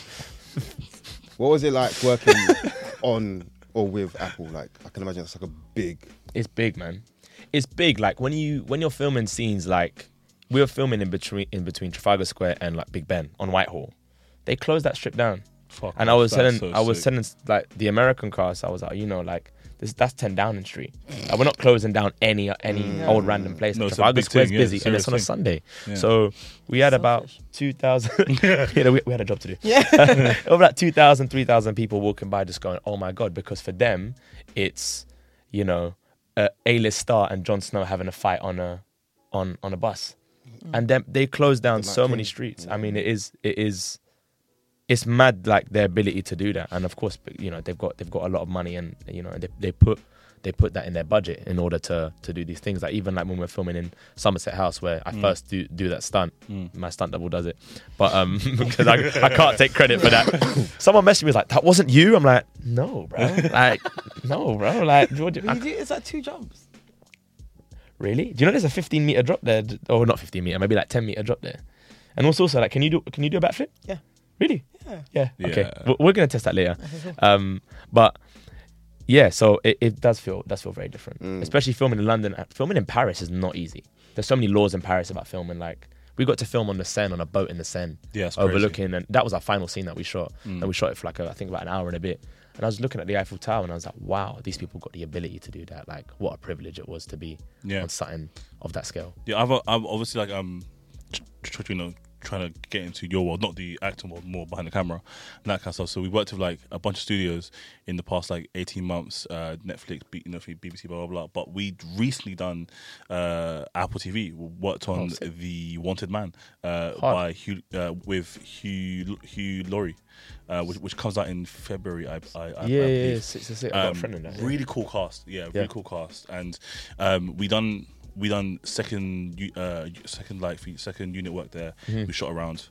what was it like working on or with Apple? Like, I can imagine it's like a big. It's big, man. It's big. Like when you when you're filming scenes, like we were filming in between in between Trafalgar Square and like Big Ben on Whitehall. They closed that strip down, fuck and I off, was that's telling so I was sick. telling like the American cast, I was like, you know, like this that's ten Downing Street. Like, we're not closing down any any old random place. No, Like, it's a Trafalgar big Square's thing, yeah, busy, and it's on a serious Sunday. Yeah. So we had about Selfish. two thousand. you know, we, we had a job to do. Yeah. Over like two thousand, three thousand people walking by just going, oh my God, because for them, it's, you know, a A-list star and Jon Snow having a fight on a on on a bus. And then they closed down The Mad so King. many streets. I mean, it is it is it's mad like their ability to do that. And of course, you know, they've got they've got a lot of money and you know, they they put they put that in their budget in order to to do these things. Like even like when we're filming in Somerset House where I first do do that stunt. My stunt double does it. But um because I, I can't take credit for that. Someone messaged me was like, that wasn't you? I'm like, no, bro. Like, no, bro. Like what do you- I You do, it's like two jumps. Really? Do you know there's a fifteen meter drop there? Oh, not fifteen meter, maybe like ten meter drop there. And also, also like, can you do can you do a backflip? Yeah. Really? Yeah. Yeah. Okay. Yeah. We're, we're gonna test that later. Um, but Yeah, so it, it does feel does feel very different, Mm. especially filming in London. Filming in Paris is not easy. There's so many laws in Paris about filming. Like we got to film on the Seine, on a boat in the Seine, Yeah, it's crazy. overlooking, and that was our final scene that we shot. Mm. And we shot it for like a, I think about an hour and a bit. And I was looking at the Eiffel Tower, and I was like, wow, these people got the ability to do that. Like, what a privilege it was to be Yeah. on something of that scale. Yeah, I've, I've obviously like um, tr- tr- you know, trying to get into your world, not the acting world, more behind the camera, and that kind of stuff. So we worked with like a bunch of studios in the past like eighteen months, uh, Netflix, B- you know, B B C, blah blah blah. But we'd recently done uh, Apple T V. We worked on Oh, sick. The Wanted Man uh, Hard. by Hugh uh, with Hugh Hugh Laurie, uh, which, which comes out in February. I, I, I yeah, I yeah, believe. yeah, sick, sick, sick. I got a Um, friend in that. yeah. Really cool cast. Yeah, really Yeah. cool cast. And um, we done we done second u- uh, second like fe- second unit work there. Mhm. We shot around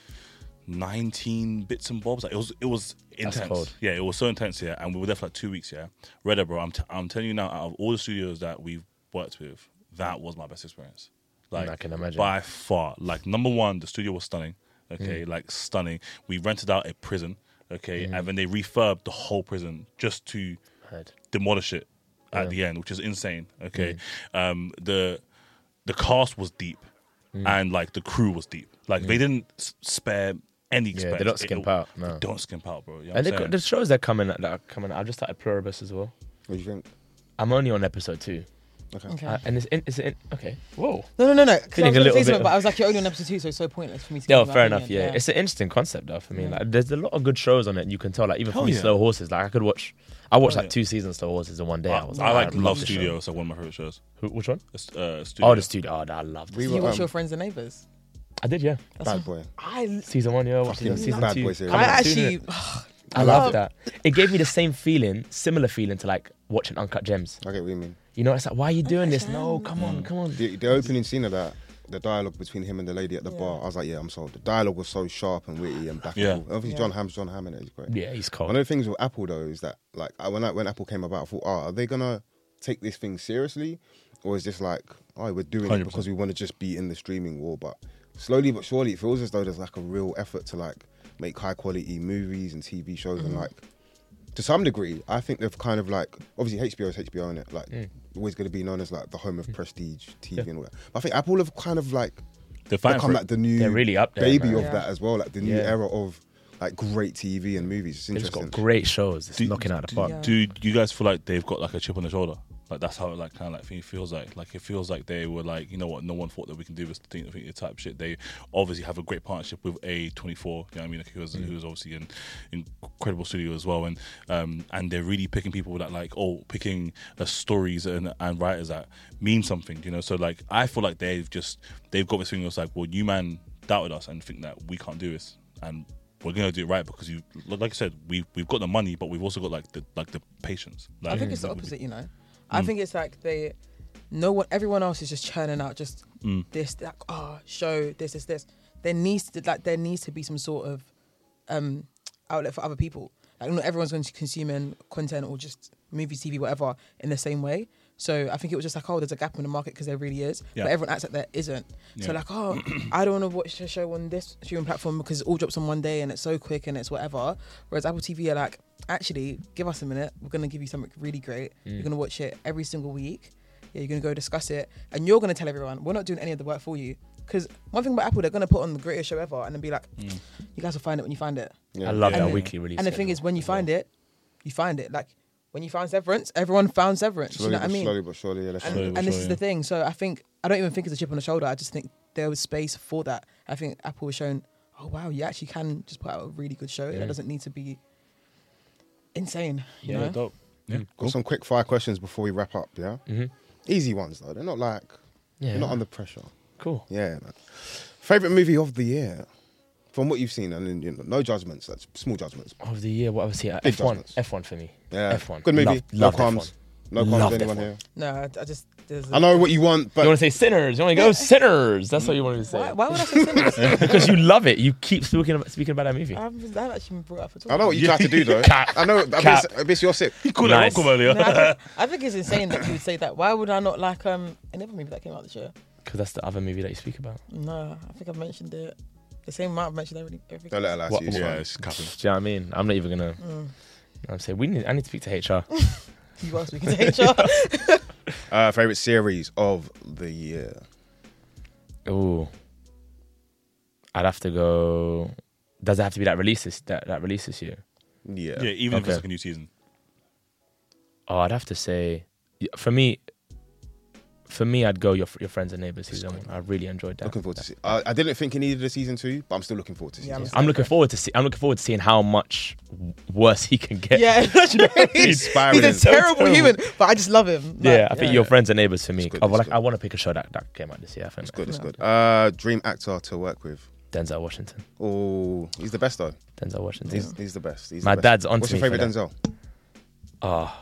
nineteen bits and bobs. Like it was it was intense. cold. Yeah, it was so intense. Yeah, and we were there for like two weeks. Yeah, Redder, bro. I'm t- I'm telling you now, out of all the studios that we've worked with, that was my best experience. Like I can imagine. by far. Like number one, the studio was stunning. Okay, Mm. like stunning. We rented out a prison. Okay, Mm. and then they refurbed the whole prison just to Heard. demolish it at Yeah. the end, which is insane. Okay, um, the the cast was deep, Mm. and like the crew was deep. Like they didn't s- spare any. Yeah, expense. they don't It- skimp it- out. No. They don't skimp out, bro. You know what And I'm they, saying? the shows that coming that are coming. I've just started Pluribus as well. What do you think? I'm only on episode two, Okay. Okay. uh, and it's in, it's in, okay. Whoa. no, no, no, no. 'cause I was Feeling a gonna little say bit something, of- but I was like, you're only on episode two, so it's so pointless for me to. Yeah, give my fair enough. opinion. Yeah. it's an interesting concept though. For me, Yeah. like there's a lot of good shows on it. And you can tell, like even Hell for me, yeah. Slow Horses. Like I could watch. I watched Hell like yeah. two seasons of Slow Horses in one day. I, I was I like I Love the show. Studio. It's like one of my favorite shows. Who, which one? It's, uh, Studio. Oh, the studio. Oh, I loved it. We Did were you watch um, Your Friends and Neighbours? I did, yeah. That's Bad Boy. I Season one, yeah. I watched Fucking it. Season Bad two. Boy series. I Coming out soon, actually. innit? I I love loved that. It gave me the same feeling, similar feeling to like watching Uncut Gems. I get what you mean. You know, it's like, why are you doing this? Gem. No, come on, come on. The, the opening scene of that, the dialogue between him and the lady at the Yeah. bar, I was like, yeah, I'm sold. The dialogue was so sharp and witty and back Yeah. and forth. Obviously, Yeah. John Hamm's John Hamm in it. He's great. Yeah, he's cold. One of the things with Apple though is that, like, I, when I, when Apple came about, I thought, oh, are they gonna take this thing seriously, or is this like, oh, we're doing one hundred it because percent. we want to just be in the streaming war? But slowly but surely, it feels as though there's like a real effort to like make high quality movies and T V shows, Mm-hmm. and like to some degree, I think they've kind of like, obviously H B O is H B O in it, like Mm. always going to be known as like the home of prestige T V Yeah. and all that. But I think Apple have kind of like They're fighting become for like it. the new They're really up there, baby man. of Yeah. that as well, like the new Yeah. era of like great T V and movies. It's They've just interesting. got great shows. It's Do- knocking out the do- park. Yeah. Do you guys feel like they've got like a chip on their shoulder? Like that's how it like kind of like feels like. Like it feels like they were like, you know what, no one thought that we can do this thing, thing type of shit. They obviously have a great partnership with A twenty-four. You know what I mean? Like, who was who was obviously an incredible studio as well, and um and they're really picking people that like oh picking uh, stories and and writers that mean something. You know, so like I feel like they've just they've got this thing that's like, well, you man doubted us and think that we can't do this, and we're gonna do it right because you, like I said, we we've got the money, but we've also got like the like the patience. Like, I think it's the we- opposite, you know. I think it's like they, no one, everyone else is just churning out just Mm. this, like, oh, show this, this, this. There needs to like there needs to be some sort of um outlet for other people. Like not everyone's going to consuming content or just movies, T V, whatever in the same way. So I think it was just like, oh, there's a gap in the market because there really is, Yeah. but everyone acts like there isn't. So Yeah. like, oh, I don't want to watch a show on this streaming platform because it all drops on one day and it's so quick and it's whatever. Whereas Apple T V are like, actually, give us a minute. We're gonna give you something really great. You're gonna watch it every single week. Yeah, you're gonna go discuss it, and you're gonna tell everyone we're not doing any of the work for you. Because one thing about Apple, they're gonna put on the greatest show ever and then be like, you guys will find it when you find it. Yeah. I love Yeah. that And- weekly release. And the thing schedule is, when you as well. find it, you find it. Like when you found Severance, everyone found Severance. Slowly, you know what I but mean? slowly but surely, yeah, that's And, true. Slowly but and this surely, is yeah. the thing. So I think I don't even think it's a chip on the shoulder. I just think there was space for that. I think Apple was shown, oh wow, you actually can just put out a really good show. Yeah. That doesn't need to be insane. You Yeah, know? dope. Yeah, Got some quick fire questions before we wrap up. Yeah, Mhm. easy ones though. They're not like Yeah, they're not under pressure. cool. Yeah. Man. Favorite movie of the year, from what you've seen, and then, you know, no judgments. That's small judgments. Of the year, what was here? Big F one. judgments. F one for me. Yeah, F one. good movie. Loved- no loved qualms. F one. No qualms. Loved Anyone F one. here? No, I, I just. There's I know what you want, but You want to say sinners? You want to go sinners? That's what you want to say. Why, why would I say sinners? Because you love it. You keep speaking about, speaking about that movie. I haven't, I haven't actually been brought up at all. I know what you tried to do though. Cap. I know. I mean, Cap. it's, it's your sip. You called Nice. it rom-com earlier. No, I, think, I think it's insane that you would say that. Why would I not like um another movie that came out this year? Because that's the other movie that you speak about. No, I think I've mentioned it. The same amount I've mentioned every every. Don't let her lie What- to you. It's yeah, fine. it's capping. Do you know what I mean? I'm not even gonna. Mm. I'm saying we need. I need to speak to H R. You are speaking to H R. Uh, favorite series of the year. Ooh, I'd have to go. Does it have to be that release this that, that release this year? Yeah. Yeah, even if Okay. it's like a new season. Oh, I'd have to say, yeah, for me, for me, I'd go your your friends and neighbors season one. I really enjoyed that. Looking forward to see. Uh, I didn't think he needed a season two, but I'm still looking forward to Yeah, season I'm two. I'm looking forward to see. I'm looking forward to seeing how much worse he can get. Yeah, literally. He's spiraling. He's a So terrible terrible. human, but I just love him. Yeah, Like, I think your friends and neighbors for me. It's good, I, it's like, good. I want to pick a show that, that came out this year. I think It's good, it's Yeah. good. Uh, dream actor to work with. Denzel Washington. Oh, he's the best though. Denzel Washington. He's, he's the best. He's My the best. dad's onto What's your me for favorite that. Denzel? Oh,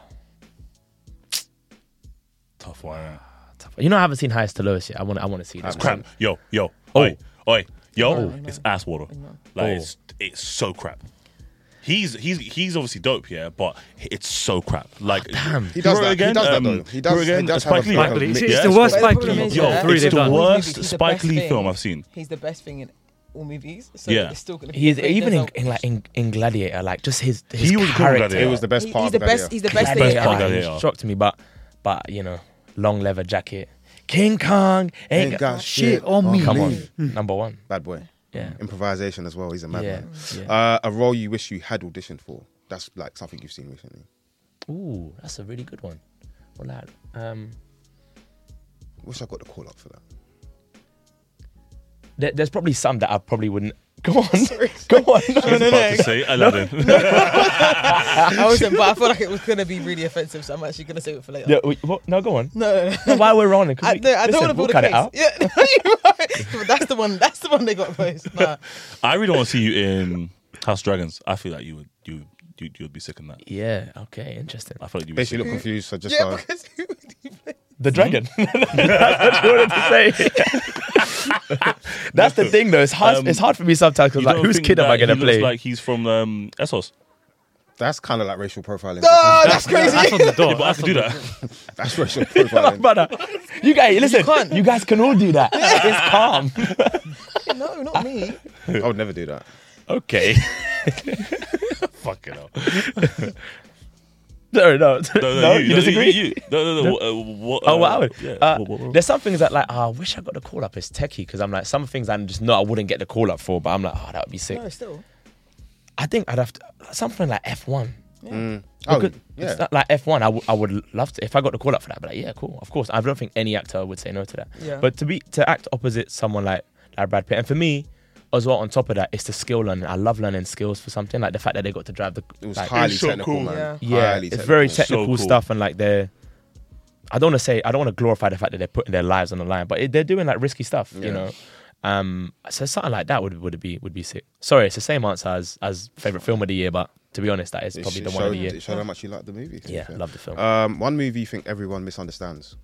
Tough one. Yeah. tough. You know, I haven't seen Highest to Lowest yet. I want. I want to see this. It's Crap. Yo, yo, Oh. oi, oi, yo. No, no. It's ass water. No. Like Oh. it's it's so crap. He's he's he's obviously dope, yeah, but it's so crap. Like damn. He does Hero that. again, He does that um, though. He does. Hero again, He does Spike have a Lee. flavor Spike Lee. of It's, mix. it's Yeah. the worst But the Spike problem Lee is, of Yo, yeah, all three it's they've the done. worst He's the Spike best Lee thing. film I've seen. He's the best thing in all movies. So Yeah. it's still gonna be. He is great. even in, Denzel- in like in, in Gladiator, like just his his He was cool in character. Gladiator. It was the best He- part he's of the the best. He's the best thing. Gladiator, in part of it. Gladiator. he shocked me, but but you know, long leather jacket, King Kong ain't, Ain't got got shit shit on me. Come on, Leave. number one. Bad boy. Yeah, Improvisation as well. He's a madman. yeah, yeah. Uh, a role you wish you had auditioned for. That's like something you've seen recently. Ooh, that's a really good one. Well, lad, um, Wish I got the call up for that. there, there's probably some that I probably wouldn't. Go on, go on. I was about to say Aladdin. I wasn't, but I feel like it was gonna be really offensive, so I'm actually gonna save it for later. Yeah, wait, what? No, go on. No, no, no. No, while we're on it, I, no, I don't want to we'll build cut a it case. out. Yeah, no, you're right. But that's the one. That's the one they got post. Nah. I really want to see you in House of Dragons. I feel like you would you you you would be sick in that. Yeah. Okay. Interesting. I feel like you'd be Basically, sick. look confused. So just Yeah, uh, because who would you play? The dragon. That's what you wanted to say. That's the thing, though. It's hard. Um, it's hard for me sometimes because You like, don't whose think kid am I that gonna he looks play? Like he's from um, Essos. that's kind of like racial profiling. Oh, that's crazy. That's on the door. Yeah, but I That's could do on the- that. That's racial profiling. Brother, you guys, listen. can't. You guys can all do that. It's calm. No, not me. I would never do that. Okay. Fucking hell. No, no, No, no, no. you, You no, disagree? You, you. No, no, no. Uh, what, Oh, uh, wow. Yeah. Uh, what- what- what- there's some things that like, oh, I wish I got the call up as techie because I'm like, some things I just know I wouldn't get the call up for, but I'm like, oh, that would be sick. No, still. I think I'd have to something like F one. Mm. Oh, Because yeah. it's not like F one, I, w- I would love to. If I got the call up for that, I'd be like, yeah, cool, of course. I don't think any actor would say no to that. Yeah. But to be to act opposite someone like, like Brad Pitt, and for me, as well, on top of that, it's the skill learning. I love learning skills for something like the fact that they got to drive the. It was like, highly so technical, cool. man. Yeah. yeah, Highly it's very technical. technical So cool. stuff, and like they're. I don't want to say I don't want to glorify the fact that they're putting their lives on the line, but it, they're doing like risky stuff, Yeah. you know. Um, so something like that would would be would be sick. Sorry, it's the same answer as as favorite film of the year, but to be honest, that is It probably sh- the one of the showed- year. It showed how much you like the movie. to be Yeah, fair. love the film. Um, one movie you think everyone misunderstands.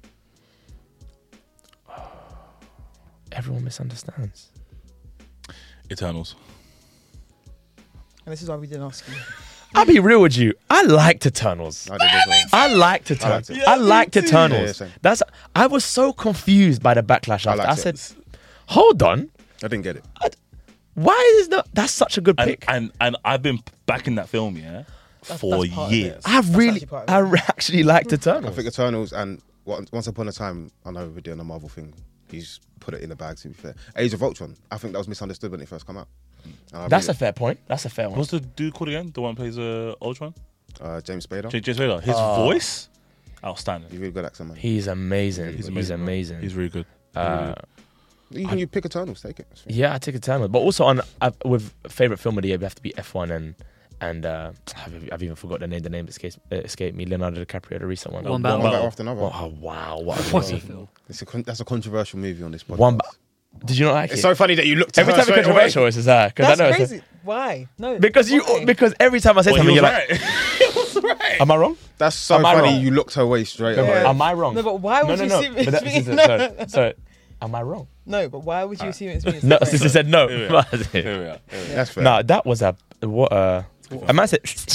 Everyone misunderstands. Eternals. And this is why we didn't ask you. I'll be real with you. I liked Eternals. I did as well. I liked I Eternals. liked it. I liked Yeah, yeah, Eternals. same. That's. I was so confused by the backlash I after. I, liked said, it. "Hold on, I didn't get it. why is that? That's such a good And, pick." and and I've been back in that film, yeah, for that's part of it. years. I really, actually part of I it. re- actually liked I Eternals. think Eternals and Once Once Upon a Time. I know we're doing a Marvel thing. He's put it in the bag. To be fair, Age of Ultron. I think that was misunderstood when it first came out. And I That's a really- fair point. That's a fair one. What's the dude called again? The one who plays uh, Ultron? uh, James Spader. J- James Spader. His Oh. voice, outstanding. He's a really good accent, man. He's amazing. He's He's amazing. amazing. He's really good. Uh, You can you pick Eternals, take it. yeah, I take Eternals, but also on uh, with favorite film of the year, we have to be F one and and uh, I've, I've even forgot the name. The name escapes uh, escaped me. Leonardo DiCaprio, the recent one. One One Battle. battle after another. Oh wow! What a What's movie. the film? It's a con- that's a controversial movie on this podcast. One. Ba- Did you not like It's it? so funny that you looked at Every her time it's straight away. controversial, it's just that because I That's know it's crazy. Why? No. because you why? because every time I say Well, something, he you're was like, right. he was right. "Am I wrong? That's so Am I funny. wrong? You looked her way straight Yeah. away. Am I wrong?" No, but why would no, you no, see no. me? But that- as so, me? No, so, no, no. so, am I wrong? No, but why would you assume it's me? No, sister said no. Here we are. Here we are. Here we are. That's fair. No, that was a what? Uh, a man said,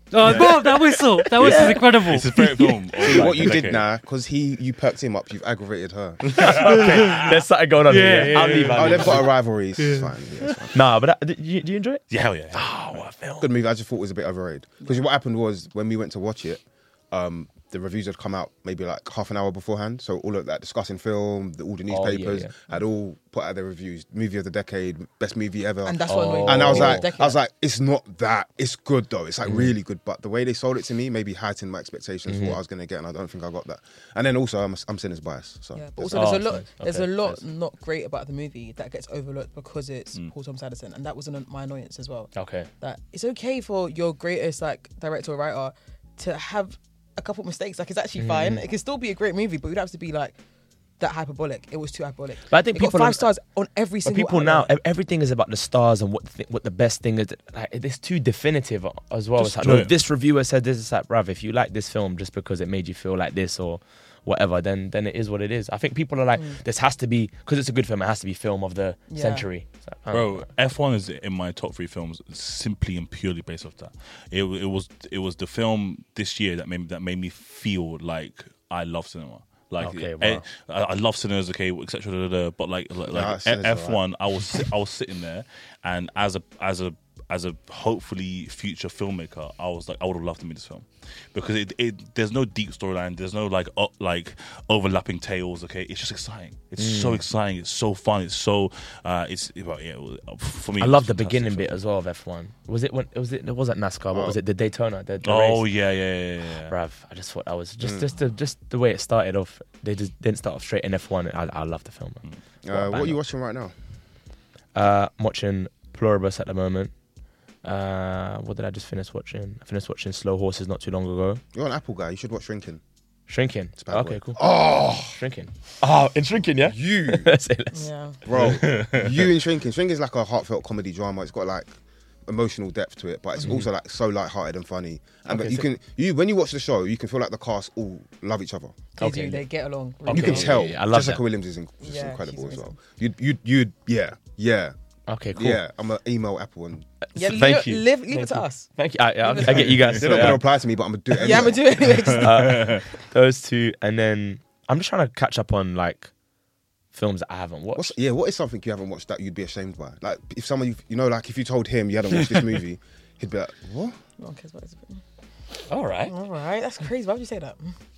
Oh, Bob, that whistle. That whistle is incredible. It's his favorite film. of, See, like, what you the did decade. now, because he you perked him up, you've aggravated her. Okay, there's something going on Yeah, here. yeah, I'll leave. I'll Oh, leave. they've got a rivalry. It's fine. Yeah, it's fine. Nah, but that, do, you, do you enjoy it? Yeah, hell yeah. Oh, what a film. Good movie. I just thought it was a bit overrated. Because what happened was when we went to watch it, um, the reviews had come out maybe like half an hour beforehand. So all of that discussing film, the, all the Oh, yeah, newspapers yeah. had all put out their reviews. Movie of the decade, best movie ever. And that's Oh. what. And I was Oh. like, I was like, it's not that. It's good though. It's like really good. But the way they sold it to me maybe heightened my expectations for what I was going to get, and I don't think I got that. And then also, I'm I'm Sinners bias. So Yeah, but there's also that. there's a Oh, lot. nice. There's Okay, a lot yes. not great about the movie that gets overlooked because it's Paul Thomas Anderson, and that was an, my annoyance as well. Okay. That it's okay for your greatest like director or writer to have a couple mistakes. Like it's actually fine. It can still be a great movie, but you don't have to be like that hyperbolic. It was too hyperbolic. But I think It got people five are- stars on every But single. people now, outlet. e- everything is about the stars and what the, what the best thing is. Like, it's too definitive as well. Just It's like, enjoy no, it. this reviewer said this. It's like, bruv, if you like this film just because it made you feel like this or whatever, then then it is what it is. I think people are like, this has to be, because it's a good film, it has to be film of the Yeah. century. It's like, oh, Bro, F one is in my top three films simply and purely based off that. It, it was it was the film this year that made that made me feel like I love cinema. Like Okay, eh, wow. I, I love Sinners, okay, et cetera. But like like, Nah, like Sinners is F one, I was sit- I was sitting there, and as a as a as a hopefully future filmmaker, I was like I would have loved to meet this film because it, it there's no deep storyline, there's no like uh, like overlapping tales. Okay, it's just exciting. It's Mm. so exciting. It's so fun. It's so uh, it's well, yeah. For me, I it love was the a fantastic beginning film. bit as well of F one. Was it when it was it? It wasn't NASCAR. What was it? The Daytona. The, the Oh race. yeah, yeah, yeah, yeah. Bruv, I just thought that was just Mm. just the just the way it started off. They just didn't start off straight in F one. I, I love the film. Man. Uh, what are you watching right now? Uh, I'm watching Pluribus at the moment. Uh, what did I just finish watching? I finished watching Slow Horses not too long ago. You're an Apple guy. You should watch Shrinking. Shrinking. a bad Okay, word. cool. Oh, Shrinking. Oh, in Shrinking, yeah. you, Let's say less. Yeah. bro. You in Shrinking. Shrinking is like a heartfelt comedy drama. It's got like emotional depth to it, but it's also like so light-hearted and funny. And Okay, but you so- can you when you watch the show, you can feel like the cast all love each other. They Okay. do. They get along. Okay. Really You can well. tell. yeah, yeah, I love Jessica that. Williams is, in, is Yeah, incredible she's as well. amazing. You you you yeah yeah Okay, cool. yeah. I'm an email Apple and Yeah, Thank leave, you. Leave, leave Thank it to you. us. Thank you. I, I, I get you guys. they're not Yeah. gonna reply to me, but I'm gonna do it. Anyway. Yeah, I'm gonna do it anyway. Just- Uh, those two, and then I'm just trying to catch up on like films that I haven't watched. What's, yeah, what is something you haven't watched that you'd be ashamed by? Like if someone you, you know, like if you told him you hadn't watched this movie, he'd be like, what? No one cares about his opinion. All right. All right, that's crazy. Why would you say that?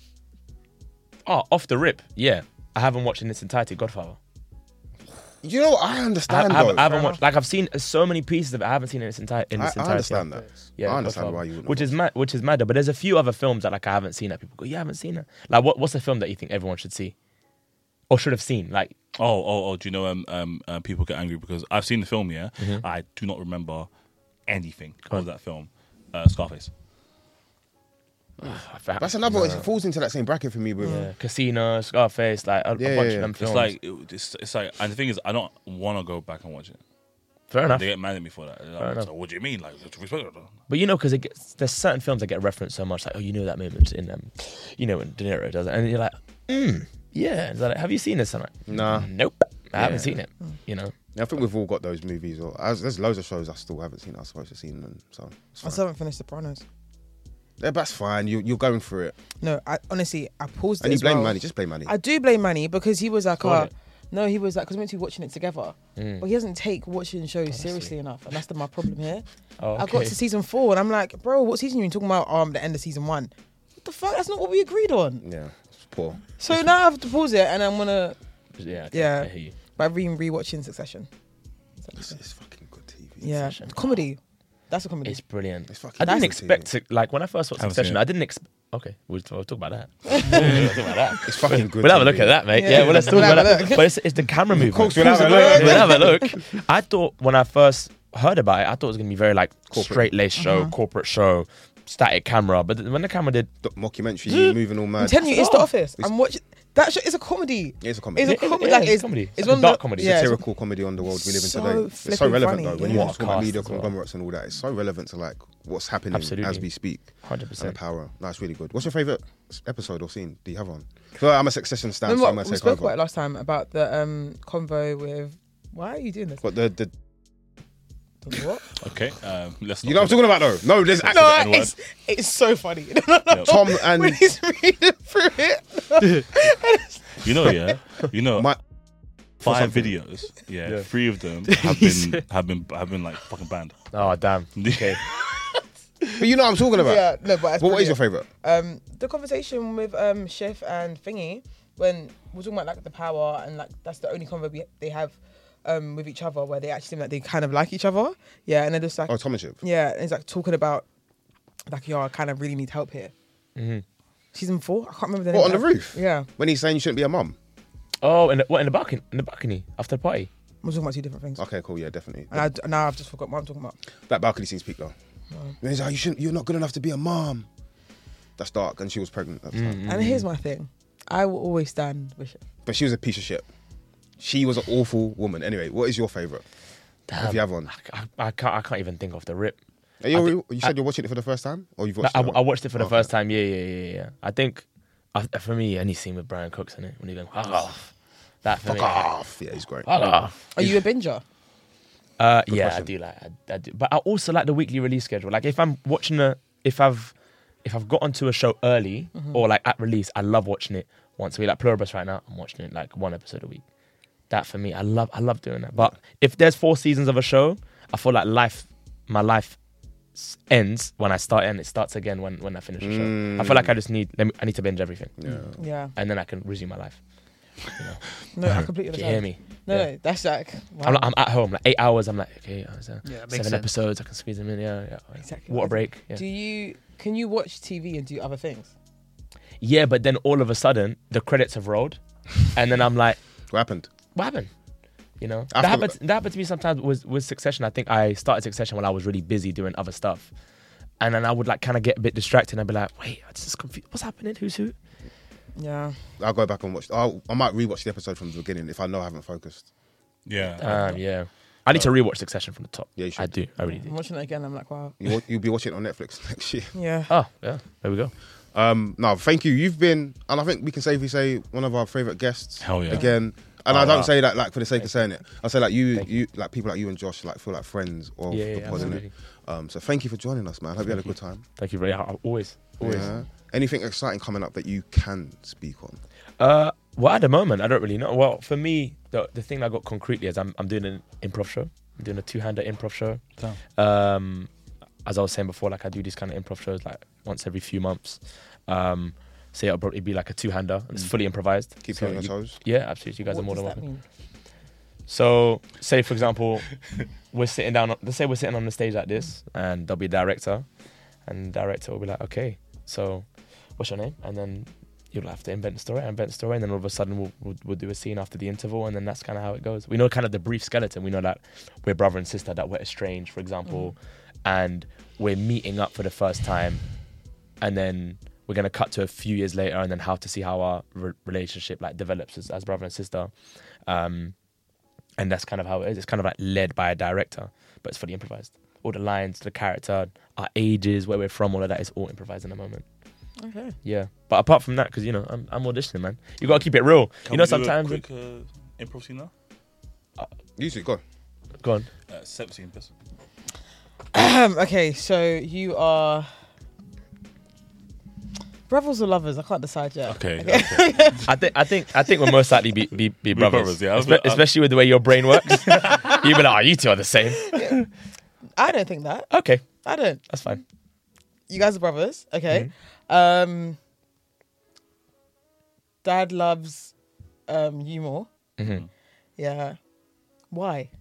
Oh, off the rip, yeah. I haven't watched in its entirety Godfather. You know, I I, understand I haven't, though. I haven't watched. Like I've seen so many pieces of it. I haven't seen it in its entire in I, its I entirety. understand that. Yeah, I understand Godfather. why you wouldn't. Which have is mad. Which is mad. though. But there's a few other films that like I haven't seen that people go, yeah, I haven't seen it. Like what? What's a film that you think everyone should see, or should have seen? Like Oh, oh, oh! Do you know? Um, um, uh, people get angry because I've seen the film. Yeah, Mm-hmm. I do not remember anything on. of that film. Uh, Scarface. That's another one. It falls into that same bracket for me with. yeah, Casino, Scarface, like a, Yeah, a bunch yeah, of them yeah. It's films. like it, it's, it's like, and the thing is, I don't want to go back and watch it. fair enough. They get mad at me for that. They're like, enough. so what do you mean? Like, respect it? But you know, because there's certain films that get referenced so much, like, oh, you know that moment in, um, you know, when De Niro does it, and you're like, mm, yeah. It's like, have you seen this? I'm like, Nah. nope, I haven't Yeah. seen it. You know, I think we've all got those movies. Or I, there's loads of shows I still haven't seen. I was supposed to see them, so it's I fine. still haven't finished Sopranos. Yeah, that's fine. You you're going through it, No, I honestly I paused it. and you as blame well. Manny. Just blame Manny. I do blame Manny because he was like, Spoiled uh, it. no, he was like, because we went to be watching it together, Mm. but he doesn't take watching shows seriously enough, and that's the, my problem here. Oh, I got okay. to season four, and I'm like, bro, what season are you talking about? Um, the end of season one. What the fuck? That's not what we agreed on. yeah, it's poor. So now I have to pause it, and I'm gonna, yeah, okay, yeah, I hear you. by re rewatching Succession. It's, it's fucking good T V. Yeah, Succession. comedy. That's a comedy. It's brilliant. It's fucking I didn't good expect T V. to like when I first watched Haven't Succession. seen it. I didn't expect. Okay, we'll, we'll talk about that. we'll talk about that. It's fucking good. We'll have a T V. look at that, mate. Yeah. Yeah, well, let's talk We'll have about a that. look. But it's, it's the camera movement. course, we'll have a look. We'll have a look. I thought when I first heard about it, I thought it was gonna be very like Corporate. straight laced show, corporate show, static camera. But th- when the camera did, The mockumentary, you moving all I'm mad. telling you, it's The Oh. Office. I'm watching. That show is a comedy. It's a comedy. It's a It's It- it- comedy. yeah, like it's it's comedy. It's It's one a dark of the- comedy. Yeah, it's- satirical comedy on the world we live in So today. It's so flipping relevant funny, though. When yeah. you What talk a about cast media as well. conglomerates and all that, it's so relevant to like what's happening Absolutely. as we speak. hundred And the percent. power. No, it's really good. What's your favorite episode or scene? Do you have one? So I'm a Succession stan, so I'm Remember gonna what we take spoke about it over. last time about the um convo with. Why are you doing this? But the the What? Okay, um, let's. You know what I'm talking about though? No, there's actually No, N-word. it's, it's so funny. Tom and When he's reading through it. You know, yeah. You know, my five videos. Yeah, Yeah. three of them have been have been have been like fucking banned. Oh damn. Okay. But you know what I'm talking about. Yeah, no, but it's Well, what is your brilliant. favourite? Um, the conversation with um Chef and Thingy when we're talking about like the power and like that's the only convo we, they have um with each other where they actually seem like they kind of like each other. Yeah, and they're just like Oh, Tom and Shiv. yeah, and it's like talking about like yo, I kind of really need help here. Mhm. Season four, I can't remember the What, name. on the of- roof? Yeah, When he's saying you shouldn't be a mum. Oh, in the, what in the balcony? In the balcony after the party. we're talking about two different things. Okay, cool. Yeah, definitely. And I, now I've just forgotten what I'm talking about. That balcony scene's peak though. And he's like, you shouldn't. You're not good enough to be a mum. That's dark, and she was pregnant at the time. And here's my thing, I will always stand with Chef. But she was a piece of shit. She was an awful woman. Anyway, what is your favourite? If you have one. I, I can't. I can't even think off the rip. Are you, I you think- said you're watching it for the first time, or you've No, watched I, it? I watched it for the Okay. first time. Yeah, yeah, yeah, yeah. I think I, for me, any scene with Brian Cooks in it when he goes, fuck off. That for Fuck me. off. Yeah, he's great. Fuck off. Are you a binger? Uh, Good yeah, question. I do like. I, I do, but I also like the weekly release schedule. Like if I'm watching a, if I've, if I've got onto a show early or like at release, I love watching it once a week. Like Pluribus right now, I'm watching it like one episode a week. That for me, I love. I love doing that. But if there's four seasons of a show, I feel like life, my life s- ends when I start it and it starts again when, when I finish the show. I feel like I just need. Let me, I need to binge everything, Yeah. Yeah. and then I can resume my life. No, I completely Do you understand. hear me? No, Yeah. no, that's like wow. I'm, like, I'm at home, like eight hours. I'm like, okay, uh, so Yeah, it makes seven sense. episodes. I can squeeze them in. Yeah, yeah. Exactly. Water break. Yeah. Do you can you watch T V and do other things? Yeah, but then all of a sudden the credits have rolled, and then I'm like, What happened? what happened? You know, I that feel- happened. That happened to me sometimes with with Succession. I think I started Succession while I was really busy doing other stuff, and then I would like kind of get a bit distracted. and I'd be like, wait, I'm just confused. What's happening? Who's who? Yeah. I'll go back and watch. I'll, I might rewatch the episode from the beginning if I know I haven't focused. Yeah. Um, yeah, I need to rewatch Succession from the top. Yeah, you should. I do. I really I'm do. watching it again. I'm like, wow. You'll, you'll be watching it on Netflix next year. Yeah. Oh yeah, there we go. Um, no, thank you. You've been, and I think we can safely say one of our favourite guests. Hell yeah. Again, and Oh, I don't wow. say that like for the sake of saying it. I say like you, Thank you, like people like you and Josh, like feel like friends of Yeah, the yeah, pod, innit? absolutely. Um, so thank you for joining us, man. Hope you had a good time. Thank you very much. Always, always. Yeah. Anything exciting coming up that you can speak on? Uh, well, at the moment, I don't really know. Well, for me, the the thing I got concretely is I'm I'm doing an improv show. I'm doing a two-hander improv show. Damn. Um, as I was saying before, like I do these kind of improv shows like once every few months. Um, so yeah, it'll probably be like a two-hander. And it's fully improvised. Keep so you on your you- toes. Yeah, absolutely. You guys What are more does than that welcome. mean? So, say for example, we're sitting down. Let's say we're sitting on the stage like this, and there'll be a director, and the director will be like, "Okay, so what's your name?" And then you'll have to invent a story, invent a story, and then all of a sudden we'll, we'll, we'll do a scene after the interval, and then that's kind of how it goes. We know kind of the brief skeleton. We know that we're brother and sister, that we're estranged, for example, and we're meeting up for the first time, and then we're gonna cut to a few years later, and then how to see how our re- relationship like develops as, as brother and sister. Um, And that's kind of how it is. It's kind of like led by a director, but it's fully improvised. All the lines, the character, our ages, where we're from, all of that is all improvised in the moment. Okay. Yeah. But apart from that, because, you know, I'm, I'm auditioning, man. You got to keep it real. Can you know, we do a sometimes... quick uh, improv scene now. You two, go. Go on. Uh, seventeen percent. Um, okay, so you are brothers or lovers? I can't decide yet. Okay. okay. I think I think I think we'll most likely be be, be brothers. brothers, yeah. I was Espe- like, uh, especially with the way your brain works. You'll be like, oh, you two are the same. I don't think that. Okay, I don't. that's fine. You guys are brothers, okay? Mm-hmm. Um, Dad loves um you more. hmm Yeah. Why?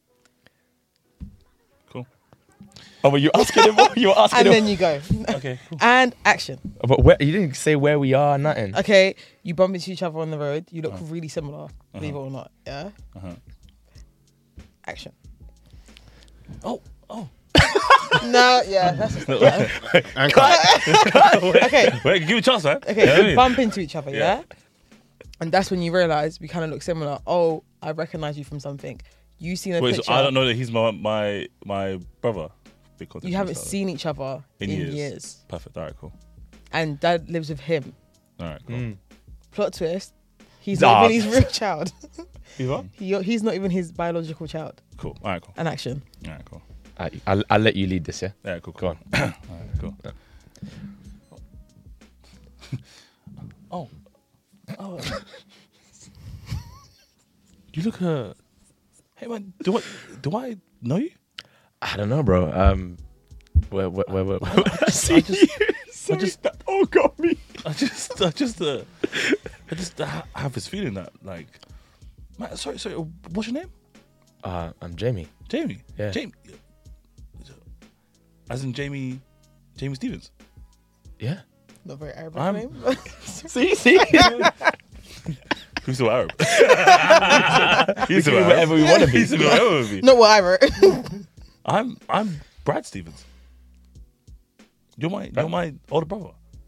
Cool. Oh, were you asking him? You were asking And him. then you go. Okay. Cool. And action. But where, you didn't say where we are, nothing. Okay, you bump into each other on the road. You look really similar, believe it or not. Yeah. Uh-huh. Action. Oh, oh. No, yeah, that's And cut. okay. Wait, give me a chance, man. Okay, Yeah, you I mean- bump into each other, yeah? Yeah. And that's when you realise we kind of look similar. Oh, I recognise you from something. You seen a Wait, picture. so I don't know that he's my my my brother. Because You haven't seen each other in, In years. years. Perfect. All right. Cool. And Dad lives with him. All right. Cool. Mm. Plot twist. He's Nah. not even his real child. You what? He, he's not even his biological child. Cool. All right. Cool. An action. All right. Cool. Uh, I'll, I'll let you lead this, yeah? Yeah, cool. Go on. All right, cool. Oh. Oh. You look uh Hey man, do I do I know you? I don't know, bro. Um, where, where, where, where, where I see I just, you? I Sorry, just that all got me. I just I just uh I just uh, have this feeling that like man, sorry, sorry, what's your name? Uh, I'm Jamie. Jamie. Yeah. Jamie. As in Jamie Jamie Stevens. Yeah. Not very Arabic I'm- name. See, see. Who's so Arab? He's We can be whatever we want to be. He's whatever we be. Not what I wrote. I'm I'm Brad Stevens. You're my you're my older brother.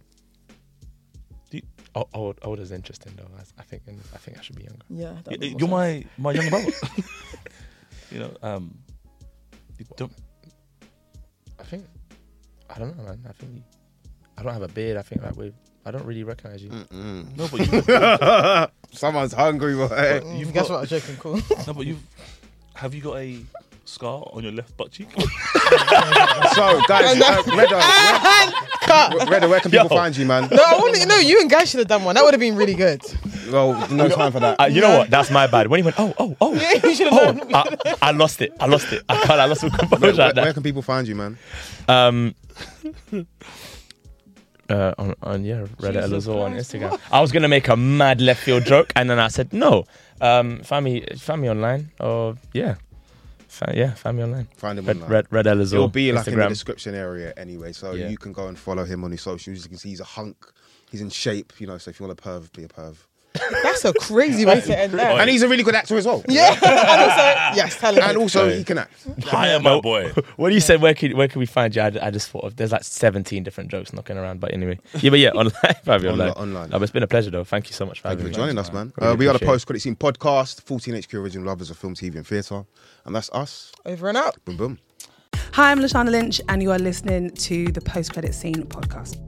Oh, old, old is interesting though. I, I think, I think I should be younger. yeah. that Y- makes You're more my my younger brother. You know, um, you don't, I think, I don't know, man. I think you, I don't have a beard. I think like we, I don't really recognize you. no, but you, Someone's hungry, boy. sense. you've Mm, Guess got- what? I'm joking. Cool. no, but you've have you got a scar on your left butt cheek? So, guys, uh, Redder, where, Redder, where can people Yo. find you, man? No, I want to. No, you and Guy should have done one. That would have been really good. Well, no time for that. Uh, you know what? That's my bad. When he went, oh, oh, oh, Yeah, you should have oh, done. I, I lost it. I lost it. I can't. I lost my Where, composure where, like that. where can people find you, man? Um, uh, on, on yeah, Reddit Elazor on Instagram. I was gonna make a mad left field joke, and then I said no. Um, find me, find me online, or yeah, Fa- yeah, find me online. Find him Red, online. Red, Red Elazor. It'll be like in the Instagram. description area anyway, so Yeah. you can go and follow him on his socials. You can see he's a hunk. He's in shape, you know. So if you want a perv, be a perv. That's a crazy way to end that. And he's a really good actor as well. Yeah. And also, yes, talented. And also he can act. Hi, my boy. When you said where can where can we find you, I, I just thought of there's like seventeen different jokes knocking around. But anyway, yeah, but yeah, online, find me online. Online, online. No, but it's been a pleasure though. Thank you so much for Thank you having for me. joining us, man. Really Uh, we are the appreciate it. Post Credit Scene podcast, fourteen H Q original lovers of film, T V, and theatre, and that's us. Over and out. Boom, boom. Hi, I'm Lashana Lynch, and you are listening to the Post Credit Scene podcast.